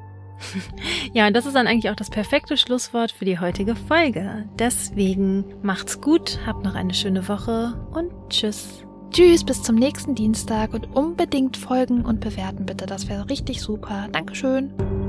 Ja, und das ist dann eigentlich auch das perfekte Schlusswort für die heutige Folge. Deswegen macht's gut, habt noch eine schöne Woche und tschüss. Tschüss, bis zum nächsten Dienstag und unbedingt folgen und bewerten bitte, das wäre richtig super. Dankeschön.